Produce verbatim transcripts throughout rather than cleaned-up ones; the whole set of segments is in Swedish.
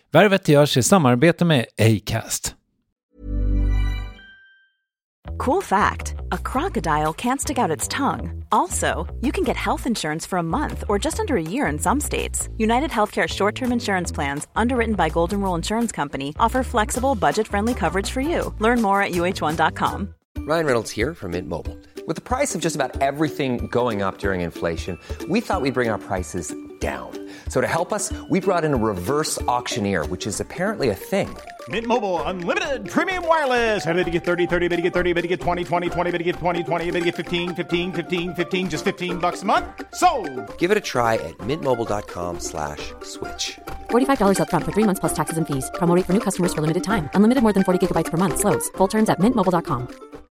Värvet görs i samarbete med Acast. Cool fact, a crocodile can't stick out its tongue. Also, you can get health insurance for a month or just under a year in some states. United Healthcare short-term insurance plans, underwritten by Golden Rule Insurance Company, offer flexible, budget-friendly coverage for you. Learn more at U H one dot com. Ryan Reynolds here from Mint Mobile. With the price of just about everything going up during inflation, we thought we'd bring our prices down. So to help us, we brought in a reverse auctioneer, which is apparently a thing. Mint Mobile Unlimited Premium Wireless. How to get thirty, thirty, how to get thirty, how to get twenty, twenty, twenty, how to get twenty, twenty, how to get fifteen, fifteen, fifteen, fifteen, just fifteen bucks a month? Sold! Give it a try at mintmobile.com slash switch. forty-five dollars up front for three months plus taxes and fees. Promo rate for new customers for limited time. Unlimited more than forty gigabytes per month. Slows full terms at mint mobile dot com.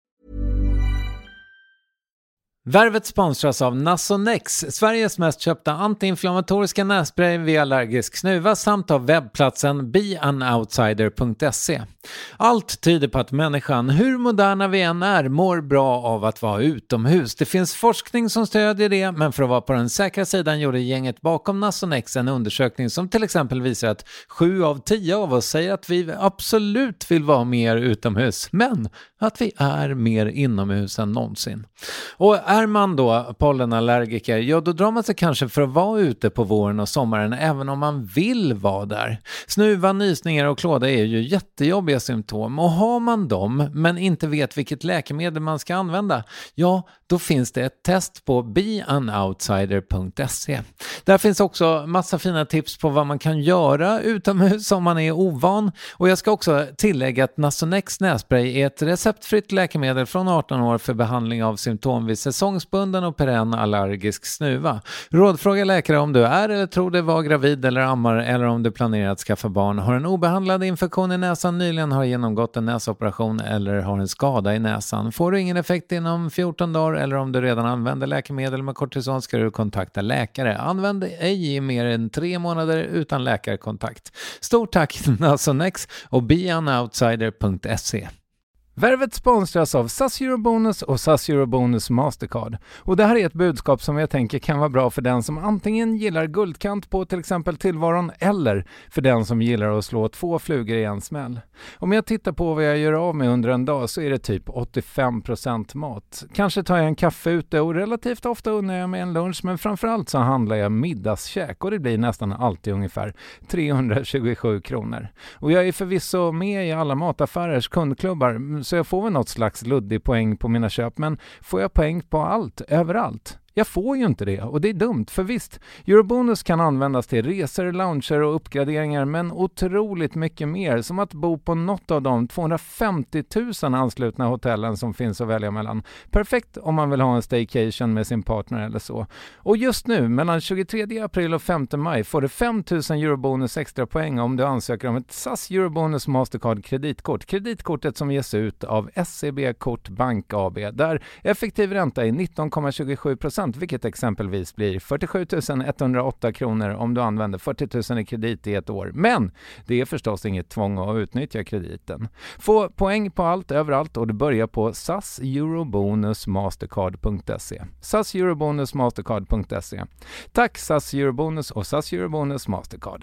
Värvet sponsras av Nasonex, Sveriges mest köpta antiinflammatoriska nässpray vid allergisk snuva, samt av webbplatsen be an outsider punkt se. Allt tyder på att människan, hur moderna vi än är, mår bra av att vara utomhus. Det finns forskning som stödjer det, men för att vara på den säkra sidan gjorde gänget bakom Nasonex en undersökning som till exempel visar att sju av tio av oss säger att vi absolut vill vara mer utomhus, men att vi är mer inomhus än någonsin. Och är man då pollenallergiker, ja då drar man sig kanske för att vara ute på våren och sommaren även om man vill vara där. Snuva, nysningar och klåda är ju jättejobbiga symptom, och har man dem men inte vet vilket läkemedel man ska använda, ja då finns det ett test på be an outsider punkt se. Där finns också massa fina tips på vad man kan göra utomhus om man är ovan, och jag ska också tillägga att Nasonex nässpray är ett receptfritt läkemedel från arton år för behandling av symptom vid säsongsbunden och perenn allergisk snuva. Rådfråga läkare om du är eller tror dig vara gravid eller ammar, eller om du planerar att skaffa barn, har en obehandlad infektion i näsan, nyligen har genomgått en näsoperation eller har en skada i näsan. Får du ingen effekt inom fjorton dagar eller om du redan använder läkemedel med kortison ska du kontakta läkare. Använd ej i mer än tre månader utan läkarkontakt. Stort tack Nasonex och be an outsider punkt se. Värvet sponsras av S A S Eurobonus och S A S Eurobonus Mastercard. Och det här är ett budskap som jag tänker kan vara bra för den som antingen gillar guldkant på till exempel tillvaron, eller för den som gillar att slå två flugor i en smäll. Om jag tittar på vad jag gör av med under en dag så är det typ åttiofem procent mat. Kanske tar jag en kaffe ute och relativt ofta unnar jag mig en lunch, men framförallt så handlar jag middagskäk och det blir nästan alltid ungefär trehundratjugosju kronor. Och jag är förvisso med i alla mataffärers kundklubbar, så jag får väl något slags luddig poäng på mina köp, men får jag poäng på allt, överallt? Jag får ju inte det, och det är dumt, för visst, Eurobonus kan användas till resor, lounger och uppgraderingar, men otroligt mycket mer, som att bo på något av de tvåhundrafemtio tusen anslutna hotellen som finns att välja mellan. Perfekt om man vill ha en staycation med sin partner eller så. Och just nu, mellan tjugotredje april och femte maj, får du fem tusen Eurobonus extra poäng om du ansöker om ett S A S Eurobonus Mastercard kreditkort. Kreditkortet som ges ut av S E B Kort Bank A B, där effektiv ränta är nitton komma tjugosju procent, vilket exempelvis blir fyrtiosju tusen etthundraåtta kronor om du använder fyrtio tusen i kredit i ett år. Men det är förstås inget tvång att utnyttja krediten. Få poäng på allt, överallt, och du börjar på S A S Eurobonus Mastercard punkt se. S A S Eurobonus Mastercard punkt se. Tack S A S Eurobonus och S A S Eurobonus Mastercard.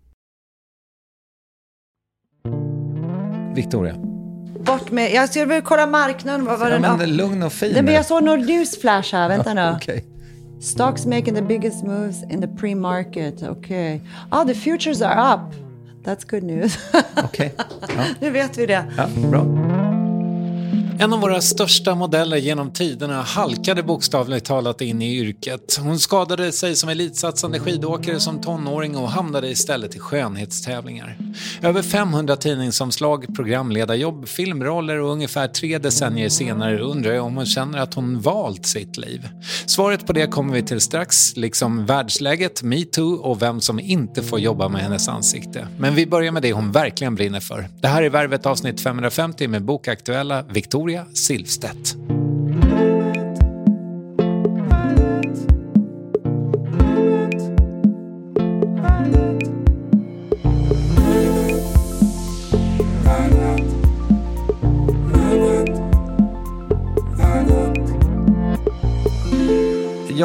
Victoria. Bort med, jag skulle vilja kolla marknaden. Vad var ja, den? Men lugn och fin. Det, men jag såg någon newsflash här, vänta nu. Okay. Stocks making the biggest moves in the pre-market. Okej. Okay. Ah, the futures are up. That's good news. Okej. Okay. Ja. Nu vet vi det. Ja, bra. En av våra största modeller genom tiderna halkade bokstavligt talat in i yrket. Hon skadade sig som elitsatsande skidåkare som tonåring och hamnade istället i skönhetstävlingar. Över femhundra tidningsomslag, programledarjobb, filmroller och ungefär tre decennier senare undrar jag om hon känner att hon valt sitt liv. Svaret på det kommer vi till strax, liksom världsläget, MeToo och vem som inte får jobba med hennes ansikte. Men vi börjar med det hon verkligen brinner för. Det här är Värvet avsnitt femhundrafemtio med bokaktuella Victoria Silvstedt.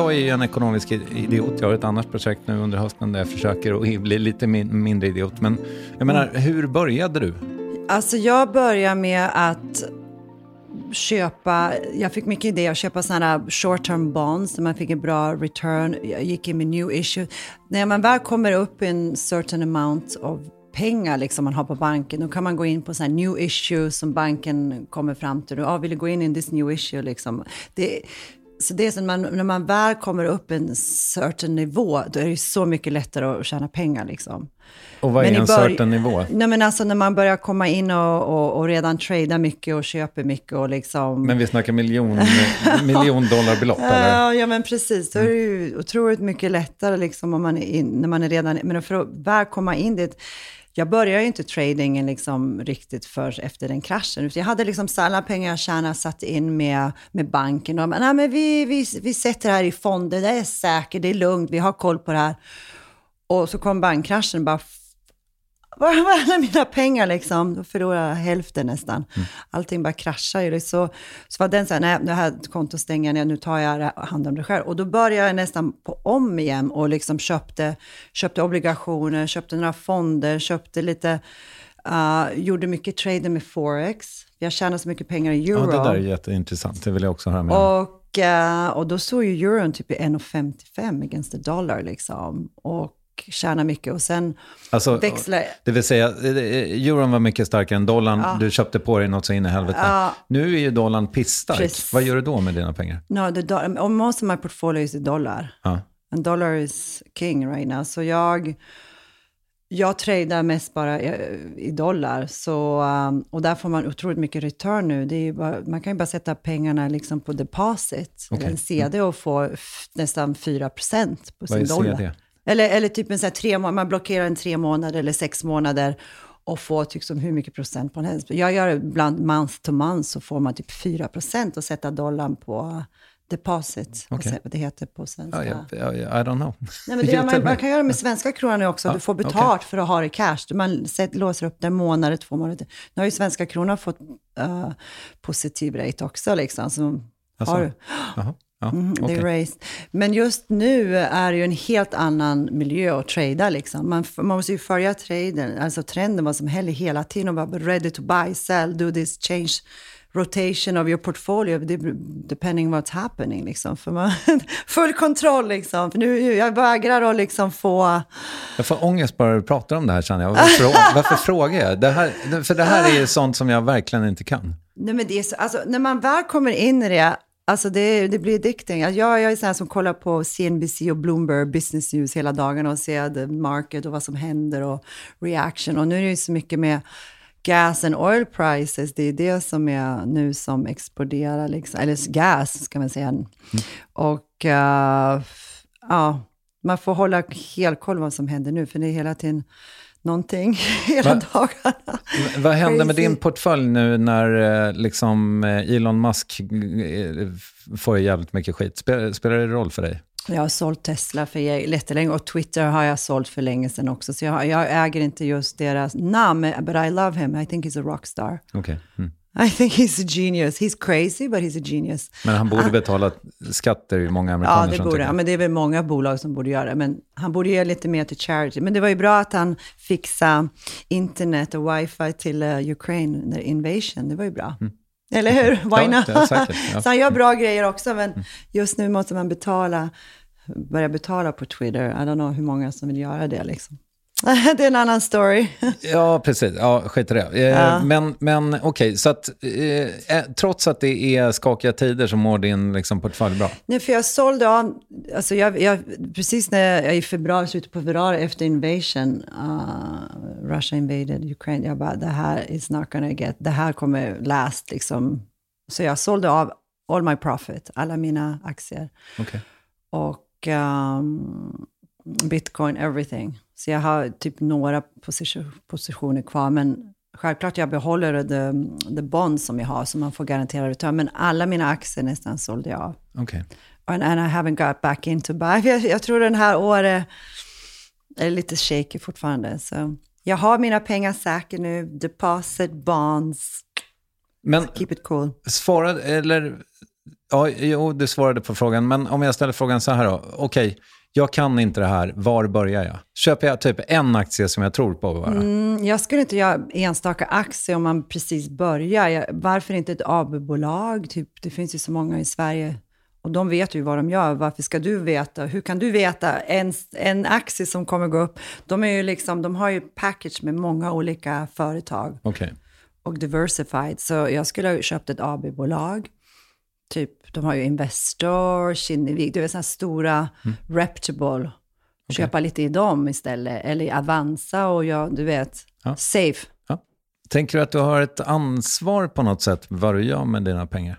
jag är ju en ekonomisk idiot. Jag har ett annat projekt nu under hösten där jag försöker att bli lite min, mindre idiot. Men jag menar, hur började du? Alltså jag började med att köpa, jag fick mycket idéer att köpa sådana short term bonds där man fick en bra return. Jag gick in med new issue. När man väl kommer upp i en certain amount of pengar liksom man har på banken, då kan man gå in på sådana new issue som banken kommer fram till. Ja, ah, vill du gå in in this new issue liksom. Det, så det är som man, när man väl kommer upp en certain nivå, då är det så mycket lättare att tjäna pengar liksom. Och vad är men en bör- certain nivå? Nej men alltså när man börjar komma in och, och, och redan trada mycket och köper mycket och liksom... Men vi snackar miljon, miljon dollarbelopp eller? Ja, ja men precis, då är det ju otroligt mycket lättare liksom om man är in, när man är redan... Men för att väl komma in dit... Jag började ju inte tradingen liksom riktigt för efter den kraschen. Jag hade liksom alla pengar jag tjänade satt in med, med banken. Och nej, men vi, vi, vi sätter det här i fonder, det är säkert, det är lugnt, vi har koll på det här. Och så kom bankkraschen och bara... Var var alla mina pengar liksom? Då förlorade jag hälften nästan. Mm. Allting bara kraschade ju. Så, så var den så här, nej, det här kontot stänger jag, nu tar jag hand om det själv. Och då började jag nästan på om igen och liksom köpte, köpte obligationer, köpte några fonder, köpte lite, uh, gjorde mycket trader med forex. Jag tjänade så mycket pengar i euro. Ja, det där är jätteintressant, det vill jag också höra med. Och, uh, och då såg ju euron typ i en komma femtiofem against the dollar liksom. Och tjäna mycket och sen alltså, växla... Det vill säga, euron var mycket starkare än dollarn. Ja. Du köpte på dig något så in i helvete. Ja. Nu är ju dollarn pissstark. Precis. Vad gör du då med dina pengar? No, the do- um, most of my portfolio is i dollar. Ja. And dollar is king right now. Så jag, jag tradar mest bara i, i dollar. Så, um, och där får man otroligt mycket return nu. Det är bara, man kan ju bara sätta pengarna liksom på deposit. Okay. Eller en C D och få f- nästan fyra procent på sin dollar. Vad är C D? Eller, eller typ en så här tre månader, man blockerar en tre månader eller sex månader och får typ som hur mycket procent på en helst. Jag gör det ibland month to month så får man typ fyra procent och sätta dollarn på deposit. Okay. Vad det heter på svenska. Ja, ja, I don't know. Nej, men det gör man, man kan göra det med svenska kronor också. Ja, du får betalt okay. för att ha det cash. Man sätter, låser upp det en månad, två månader. Nu har ju svenska kronor fått uh, positiv rate också. Liksom, så alltså. Har du... Jaha. Ja, mm, okay. det är raised. Men just nu är det ju en helt annan miljö att trada liksom. Man, man måste ju följa traden, alltså trenden, vad som händer hela tiden och vara ready to buy, sell, do this, change rotation of your portfolio depending what's happening liksom. För man, full kontroll liksom. För nu, jag vägrar att liksom få... Jag får ångest bara du pratar om det här, känner jag. Varför, varför frågar jag? Det här, för det här är ju sånt som jag verkligen inte kan. Nej, men det är så, alltså, när man väl kommer in i det. Alltså det, det blir addicting. Jag, jag är sån här som kollar på C N B C och Bloomberg Business News hela dagen och ser the market och vad som händer och reaction. Och nu är det ju så mycket med gas and oil prices. Det är det som är nu som exploderar. Liksom. Eller gas ska man säga. Mm. Och uh, ja, man får hålla helt koll vad som händer nu. För det är hela tiden någonting hela Va? dagarna. Vad hände med din portfölj nu när liksom Elon Musk får jävligt mycket skit? Spelar, spelar det roll för dig? Jag har sålt Tesla för jättelänge och Twitter har jag sålt för länge sedan också. Så jag, jag äger inte just deras namn, but I love him. I think he's a rockstar. Okej. Okay. Mm. I think he's a genius. He's crazy, but he's a genius. Men han borde betala skatter i många amerikaner. Ja, det borde han. Men det är väl många bolag som borde göra det. Men han borde ge lite mer till charity. Men det var ju bra att han fixade internet och wifi till uh, Ukraine, the invasion. Det var ju bra. Mm. Eller hur? Why not? Ja, säkert, ja. Så han gör bra grejer också. Men mm. just nu måste man betala, börja betala på Twitter. I don't know hur många som vill göra det liksom. Det är en annan story. Ja, precis. Ja, skit i det. Eh, ja. Men, men okej, okay, så att eh, trots att det är skakiga tider så mår din liksom, portfölj bra? Nej, för jag sålde av, alltså jag, jag, precis när jag i februari, slutet på februari efter invasion, uh, Russia invaded Ukraine, jag bara, det här is not gonna get, det här kommer last liksom. Så jag sålde av all my profit, alla mina aktier. Okay. Och um, Bitcoin, everything. Så jag har typ några position, positioner kvar. Men självklart jag behåller the, the bond som jag har. Så man får garantera return. Men alla mina aktier nästan sålde jag av. Okay. And, and I haven't got back into buy. Jag, jag tror den här året är lite shaky fortfarande. Så jag har mina pengar säkert nu. Deposit, bonds. Men keep it cool. Svara, eller... Ja, jo, du svarade på frågan. Men om jag ställer frågan så här då. Okej, okay, jag kan inte det här. Var börjar jag? Köper jag typ en aktie som jag tror på? Bara? Mm, jag skulle inte göra enstaka aktier om man precis börjar. Jag, varför inte ett A B-bolag? Typ, det finns ju så många i Sverige. Och de vet ju vad de gör. Varför ska du veta? Hur kan du veta en, en aktie som kommer gå upp? De, är ju liksom, de har ju package med många olika företag. Okay. Och diversified. Så jag skulle ha köpt ett A B-bolag. Typ, de har ju Investor, Kinnevik. Det är sådana stora mm. reputable. Okay. Köpa lite i dem istället. Eller Avanza och jag, du vet, ja. Safe. Ja. Tänker du att du har ett ansvar på något sätt vad du gör med dina pengar?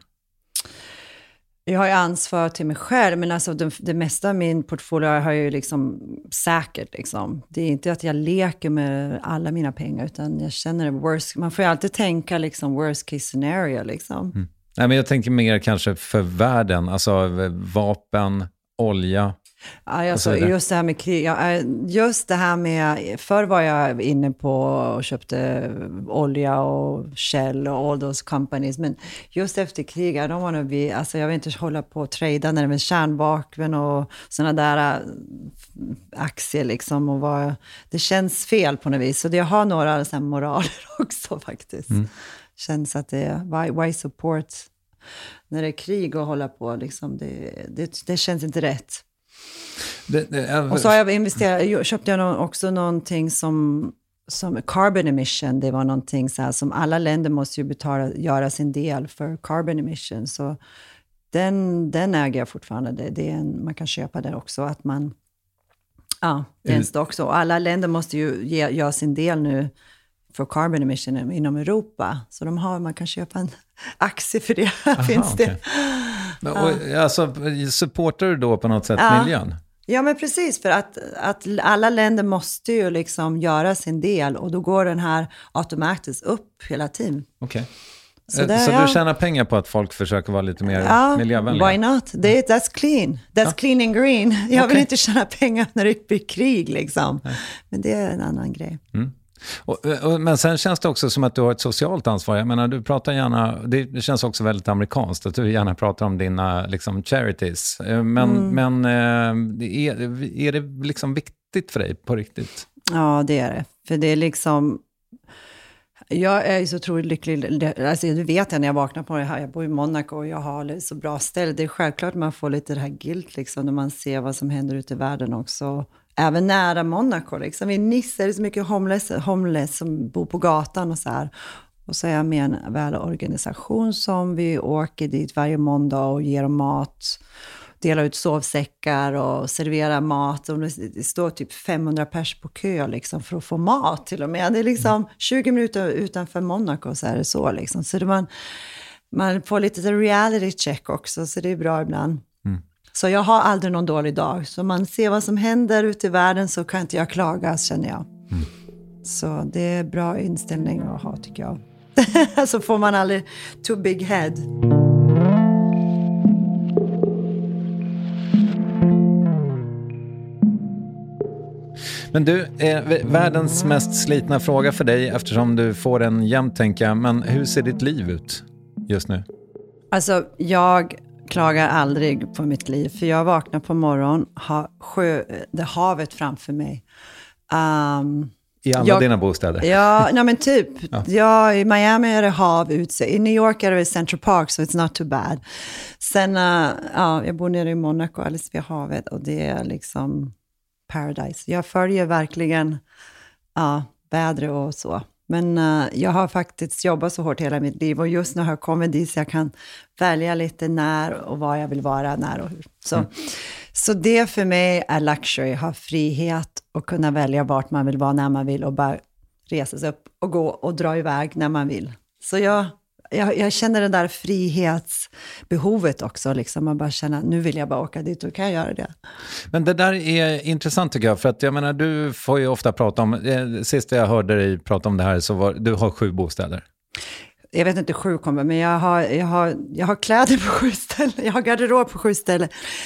Jag har ju ansvar till mig själv, men alltså det, det mesta av min portfolio har ju liksom säkert liksom. Det är inte att jag leker med alla mina pengar, utan jag känner det worst. Man får ju alltid tänka liksom worst case scenario liksom. Mm. Nej, men jag tänker mer kanske för världen, alltså vapen, olja. Ja, alltså, just det här med krig, ja, just det här med, förr var jag inne på och köpte olja och Shell och all those companies, men just efter krig, I don't want to be, alltså jag vill inte hålla på och trada när det med kärnvapen och sådana där aktier liksom, och vad, det känns fel på något vis, så jag har några sådana moraler också faktiskt. Mm. Känns att det är, why, why support när det är krig och hålla på liksom, det, det, det känns inte rätt. Det, det är... Och så har jag investerat, köpte jag någon, också någonting som, som carbon emission, det var någonting så här, som alla länder måste ju betala, göra sin del för carbon emission, så den, den äger jag fortfarande, det, det är en, man kan köpa det också, att man, ja, det är en stock så, alla länder måste ju ge, göra sin del nu för carbon emission inom Europa. Så de har, man kan köpa en aktie för det. Aha, finns det. Men, och, alltså, supportar du då på något sätt ja. miljön? Ja, men precis. För att, att alla länder måste ju liksom göra sin del. Och då går den här automatiskt upp hela tiden. Okej. Okay. Så, där, så ja. du tjänar pengar på att folk försöker vara lite mer ja, miljövänliga? Why not? Det, that's clean. That's ja. clean and green. Jag okay. vill inte tjäna pengar när det blir krig liksom. Nej. Men det är en annan grej. Mm. Och, och, men sen känns det också som att du har ett socialt ansvar. Jag menar, du pratar gärna, det, det känns också väldigt amerikanskt att du gärna pratar om dina liksom, charities. Men, mm. men är, är det liksom viktigt för dig på riktigt? Ja, det är det. För det är liksom, jag är så otroligt lycklig. Alltså, du vet jag när jag vaknar på det här, jag bor i Monaco och jag har så bra ställe. Det är självklart man får lite det här guilt liksom, när man ser vad som händer ute i världen också. Även nära Monaco liksom. I Nice är det så mycket homeless, homeless som bor på gatan och så här. Och så är jag med en välorganisation som vi åker dit varje måndag och ger dem mat. Delar ut sovsäckar och serverar mat. Och det står typ femhundra pers på kö liksom för att få mat till och med. Det är liksom tjugo minuter utanför Monaco så är det så liksom. Så det man, man får lite reality check också, så det är bra ibland. Mm. Så jag har aldrig någon dålig dag. Så man ser vad som händer ute i världen så kan inte jag klaga, känner jag. Mm. Så det är bra inställning att ha, tycker jag. Så får man aldrig too big head. Men du, eh, världens mest slitna fråga för dig, eftersom du får den jämt, tänker jag. Men hur ser ditt liv ut just nu? Alltså, jag klagar aldrig på mitt liv. För jag vaknar på morgon, har sjö, det havet framför mig. Um, I alla jag, dina bostäder? Ja, nej men typ. Ja. Ja, i Miami är det hav ute. I New York är det Central Park, så it's not too bad. Sen, uh, ja, jag bor nere i Monaco, alldeles vid havet. Och det är liksom paradise. Jag följer verkligen ja, vädret och så. Men uh, jag har faktiskt jobbat så hårt hela mitt liv. Och just nu har jag kommit dit så jag kan välja lite när och vad jag vill vara, när och hur. Så, mm. så det för mig är luxury. Ha frihet och kunna välja vart man vill vara när man vill. Och bara resa sig upp och gå och dra iväg när man vill. Så jag, jag, jag känner det där frihetsbehovet också. Liksom. Man bara känner, nu vill jag bara åka dit och kan jag göra det. Men det där är intressant, tycker jag. För att jag menar, du får ju ofta prata om, eh, sist jag hörde dig prata om det här så var, du har sju bostäder. Jag vet inte sju kommer, men jag har, jag, har, jag har kläder på sju ställen. Jag har garderob på sju ställen.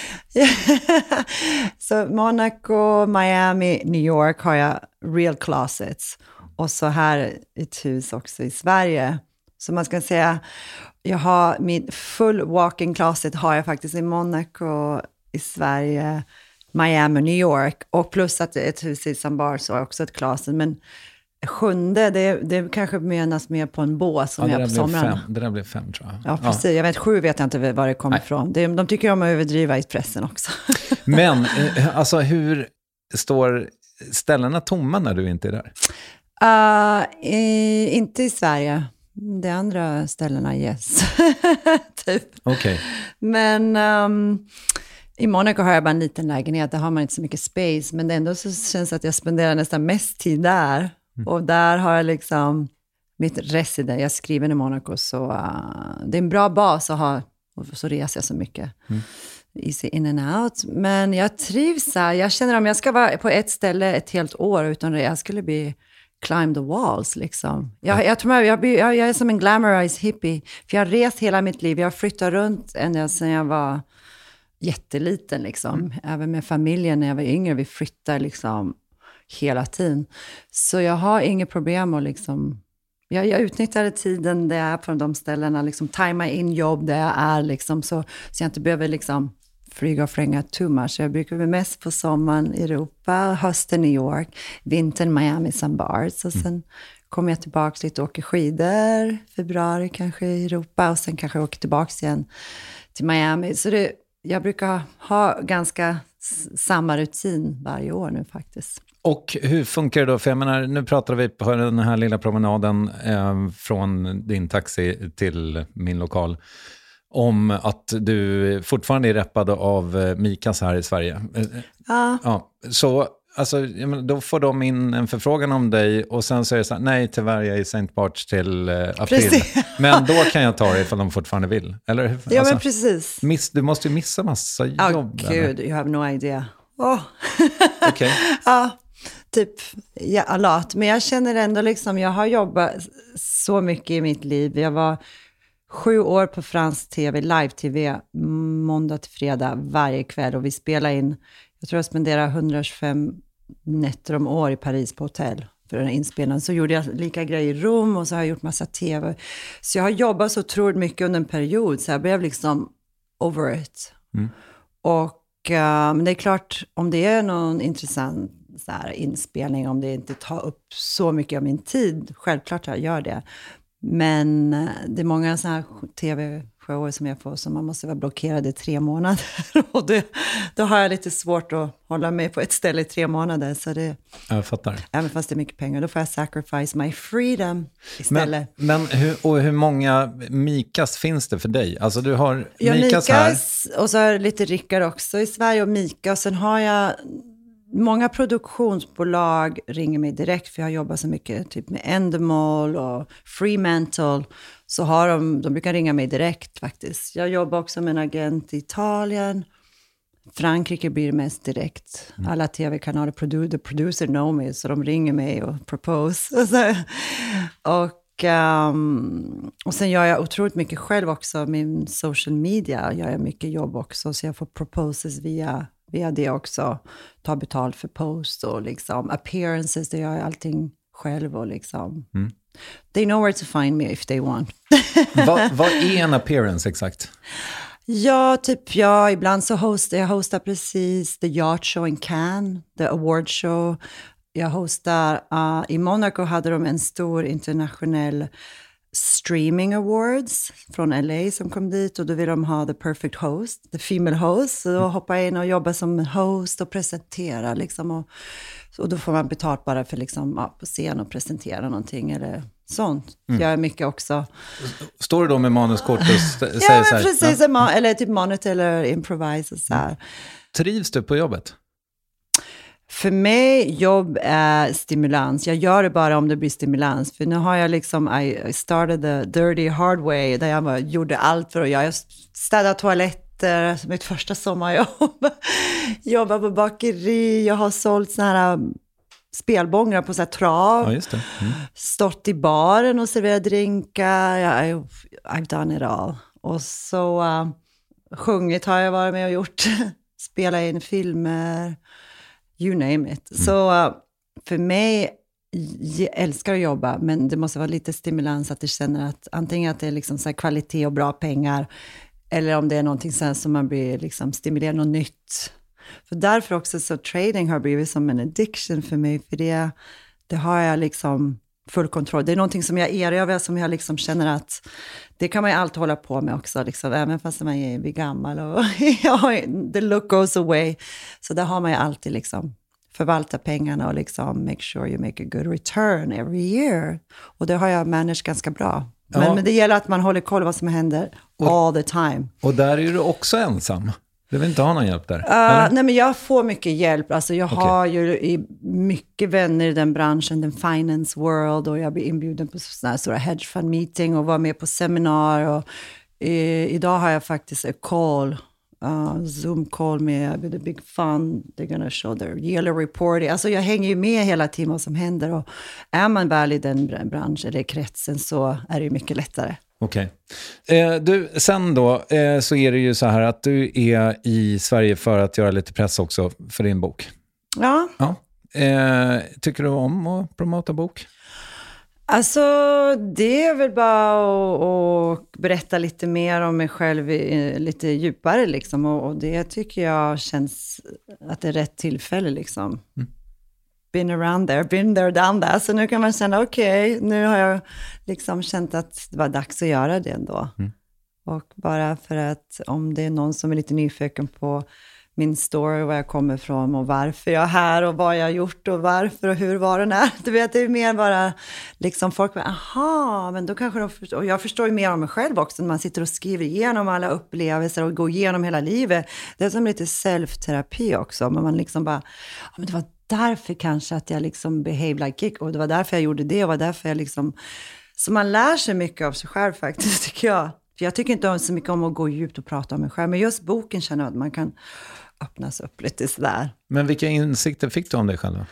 Så Monaco, Miami, New York har jag real closets. Och så här ett hus också i Sverige Så man ska säga, jag har min full walk-in closet har jag faktiskt i Monaco, i Sverige, Miami, New York. Och plus att ett hus i San Bar så har jag också ett closet. Men sjunde, det, det kanske menas mer på en bås som ja, jag på somrarna. Det där blir fem tror jag. Ja, precis. Ja. Jag vet, sju vet jag inte var det kommer ifrån. Det, de tycker om att överdriva i pressen också. Men, alltså hur står ställena tomma när du inte är där? Uh, i, inte i Sverige. De andra ställena, yes. typ. Okej. Okay. Men um, i Monaco har jag bara en liten lägenhet. Där har man inte så mycket space. Men ändå så känns det att jag spenderar nästan mest tid där. Mm. Och där har jag liksom mitt resident. Jag skriver i Monaco. Så uh, det är en bra bas att ha. Och så reser jag så mycket. Mm. Easy in and out. Men jag trivs här. Jag känner om jag ska vara på ett ställe ett helt år. Utan det, jag skulle bli... climb the walls liksom. Jag, jag, tror jag, jag, jag, jag är som en glamorized hippie. För jag har rest hela mitt liv. Jag har flyttat runt ända sedan jag var jätteliten liksom. Mm. Även med familjen när jag var yngre. Vi flyttade liksom hela tiden. Så jag har inget problem att liksom... Jag, jag utnyttjar tiden där jag är på de ställena. Liksom tajma in jobb där jag är liksom. Så, så jag inte behöver liksom... flyga och flänga too much. Jag brukar vara mest på sommaren i Europa, hösten New York, vintern Miami, San Bar. Så sen mm. kommer jag tillbaka lite och åker skidor, februari kanske i Europa och sen kanske jag åker tillbaka igen till Miami. Så det, jag brukar ha ganska s- samma rutin varje år nu faktiskt. Och hur funkar det då? För jag menar, nu pratar vi på den här lilla promenaden eh, från din taxi till min lokal. Om att du fortfarande är reppad av Mikas här i Sverige. Ja. Ja, så alltså, då får de in en förfrågan om dig och sen säger så här, nej tyvärr jag är i Saint Barts till eh, april. Precis. Men då kan jag ta det ifall de fortfarande vill. Eller hur? Ja, alltså, men precis. Miss, du måste ju missa massa oh, jobb. Gud, eller? You have no idea. Oh. Okej. Okay. Ja, typ ja, a lot. Men jag känner ändå liksom, jag har jobbat så mycket i mitt liv. Jag var... Sju år på fransk tv, live-tv, måndag till fredag, varje kväll. Och vi spelar in, jag tror jag spenderar hundratjugofem nätter om år i Paris på hotell för den inspelningen. Så gjorde jag lika grejer i Rom och så har jag gjort massa tv. Så jag har jobbat så otroligt mycket under en period. Så jag blev liksom over it. Mm. Och men uh, det är klart, om det är någon intressant så här, inspelning, om det inte tar upp så mycket av min tid, självklart jag gör det. Men det är många sådana här tv-shower som jag får som man måste vara blockerad i tre månader. Och det, då har jag lite svårt att hålla mig på ett ställe i tre månader. Så det, jag fattar. Även fast det är mycket pengar. Då får jag sacrifice my freedom istället. Men, men hur, och hur många Mikas finns det för dig? Alltså du har ja, Mikas, Mikas här. Och så har jag lite Rickard också i Sverige och Mika. Och sen har jag... Många produktionsbolag ringer mig direkt för jag jobbar så mycket typ med Endemol och Fremantle. Så har de, de brukar ringa mig direkt faktiskt. Jag jobbar också med en agent i Italien. Frankrike blir mest direkt. Mm. Alla tv-kanaler, produ- the producer know me, så de ringer mig och propose. Och, så, och, um, och sen gör jag otroligt mycket själv också. Min social media gör jag mycket jobb också. Så jag får proposes via... via det också, ta betalt för post och liksom appearances, det gör jag allting själv och liksom mm. they know where to find me if they want. Vad va är en appearance exakt? Ja, typ ja, ibland så hostar jag hostar precis The Yacht Show in Cannes, The Award Show. Jag hostar, uh, i Monaco hade de en stor internationell streaming awards från L A som kom dit och då vill de ha the perfect host, the female host. Så då hoppar jag in och jobbar som host och presenterar liksom. Och, och då får man betalt bara för liksom, ja, på scen och presentera någonting eller sånt. Mm. Jag är mycket också... Står du då med manuskort och st- ja, säger så här? Precis, ja, precis. Eller typ monitor eller improvise och så här. Mm. Trivs du på jobbet? För mig, jobb är stimulans. Jag gör det bara om det blir stimulans. För nu har jag liksom, I started the dirty hard way, där jag bara gjorde allt för att göra. Jag städade toaletter, mitt första sommarjobb. Jobbar på bakeri, jag har sålt såna här spelbångar på så här trav. Ja, just det. Mm. Stått i baren och serverat drinkar. I, I've done it all. Och så uh, sjungit har jag varit med och gjort. Spela in filmer. You name it. Mm. Så uh, för mig, jag älskar att jobba, men det måste vara lite stimulans att du känner att antingen att det är liksom så här kvalitet och bra pengar, eller om det är någonting så här som man blir liksom stimulerad något nytt. För därför också så trading har blivit som en addiction för mig, för det, det har jag liksom full kontroll. Det är någonting som jag är över, som jag liksom känner att det kan man ju alltid hålla på med också, liksom, även fast man är gammal och ja, the look goes away. Så där har man ju alltid liksom förvalta pengarna och liksom make sure you make a good return every year. Och det har jag managed ganska bra. Men, ja. men det gäller att man håller koll vad som händer och, all the time. Och där är du också ensam. Du vill inte ha någon hjälp där? Uh, nej, men jag får mycket hjälp. Alltså jag okay. har ju i mycket vänner i den branschen, den finance world, och jag blir inbjuden på sådana här stora hedge fund meeting och var med på seminar. Och, eh, idag har jag faktiskt en call, uh, Zoom call med the big fund. They're gonna show their yearly report. Alltså jag hänger ju med hela tiden vad som händer, och är man väl i den branschen eller kretsen så är det ju mycket lättare. Okej. Okay. Eh, du, sen då eh, så är det ju så här att du är i Sverige för att göra lite press också för din bok. Ja. ja. Eh, tycker du om att promota bok? Alltså det är väl bara att, att berätta lite mer om mig själv lite djupare liksom, och, och det tycker jag känns att det är rätt tillfälle liksom. Mm. Been around there, been there, done that. Så nu kan man känna, okej, okay, nu har jag liksom känt att det var dags att göra det ändå. Mm. Och bara för att om det är någon som är lite nyfiken på min story, var jag kommer ifrån och varför jag är här och vad jag har gjort och varför och hur var den är. Du vet, det är mer bara liksom folk bara, aha, men då kanske de förstår. Och jag förstår ju mer om mig själv också när man sitter och skriver igenom alla upplevelser och går igenom hela livet. Det är som lite self-terapi också, men man liksom bara, ja, men det var därför kanske att jag liksom behave like kick, och det var därför jag gjorde det, och var därför jag liksom, så man lär sig mycket av sig själv faktiskt, tycker jag. För jag tycker inte så mycket om att gå djupt och prata om mig själv, men just boken känner jag att man kan öppnas upp lite sådär. Men vilka insikter fick du om dig själv?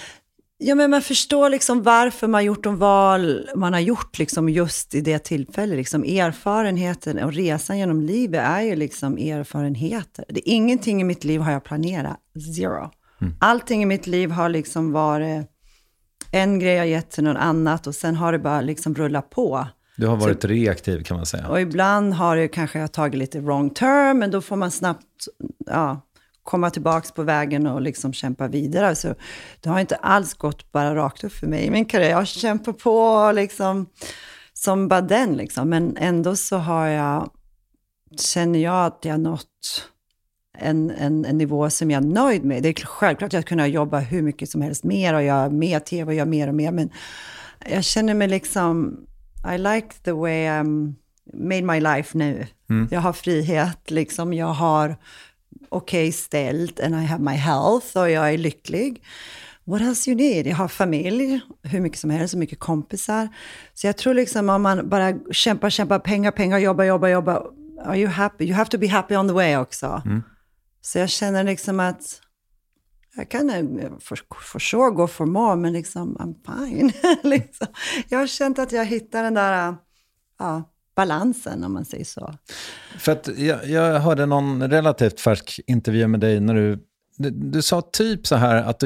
Ja, men man förstår liksom varför man gjort de val man har gjort liksom just i det tillfället. Liksom erfarenheten och resan genom livet är ju liksom erfarenheter. Det är ingenting i mitt liv har jag planerat. Zero. Mm. Allting i mitt liv har liksom varit en grej jag gett till någon annat, och sen har det bara liksom rullat på. Du har varit så, reaktiv kan man säga. Och ibland har det kanske jag tagit lite wrong turn, men då får man snabbt ja, komma tillbaka på vägen och liksom kämpa vidare. Så det har inte alls gått bara rakt upp för mig i min karriär. Jag kämpar på liksom som bara den liksom. Men ändå så har jag, känner jag att jag har nått en, en, en nivå som jag är nöjd med. Det är självklart att jag kunde jobba hur mycket som helst mer och göra mer tv och göra mer och mer. Men jag känner mig liksom, I like the way I'm made my life nu. Mm. Jag har frihet liksom, jag har okej okay ställt, and I have my health, och jag är lycklig. What else you need? Jag har familj, hur mycket som helst, så mycket kompisar. Så jag tror liksom om man bara kämpar, kämpar, pengar, pengar, jobba, jobba, jobba. Are you happy? You have to be happy on the way också. Mm. Så jag känner liksom att jag kan for, for sure go for more, men liksom I'm fine. liksom. Jag har känt att jag hittar den där ja, balansen, om man säger så. För att jag, jag hörde någon relativt färsk intervju med dig när du, du, du sa typ så här att du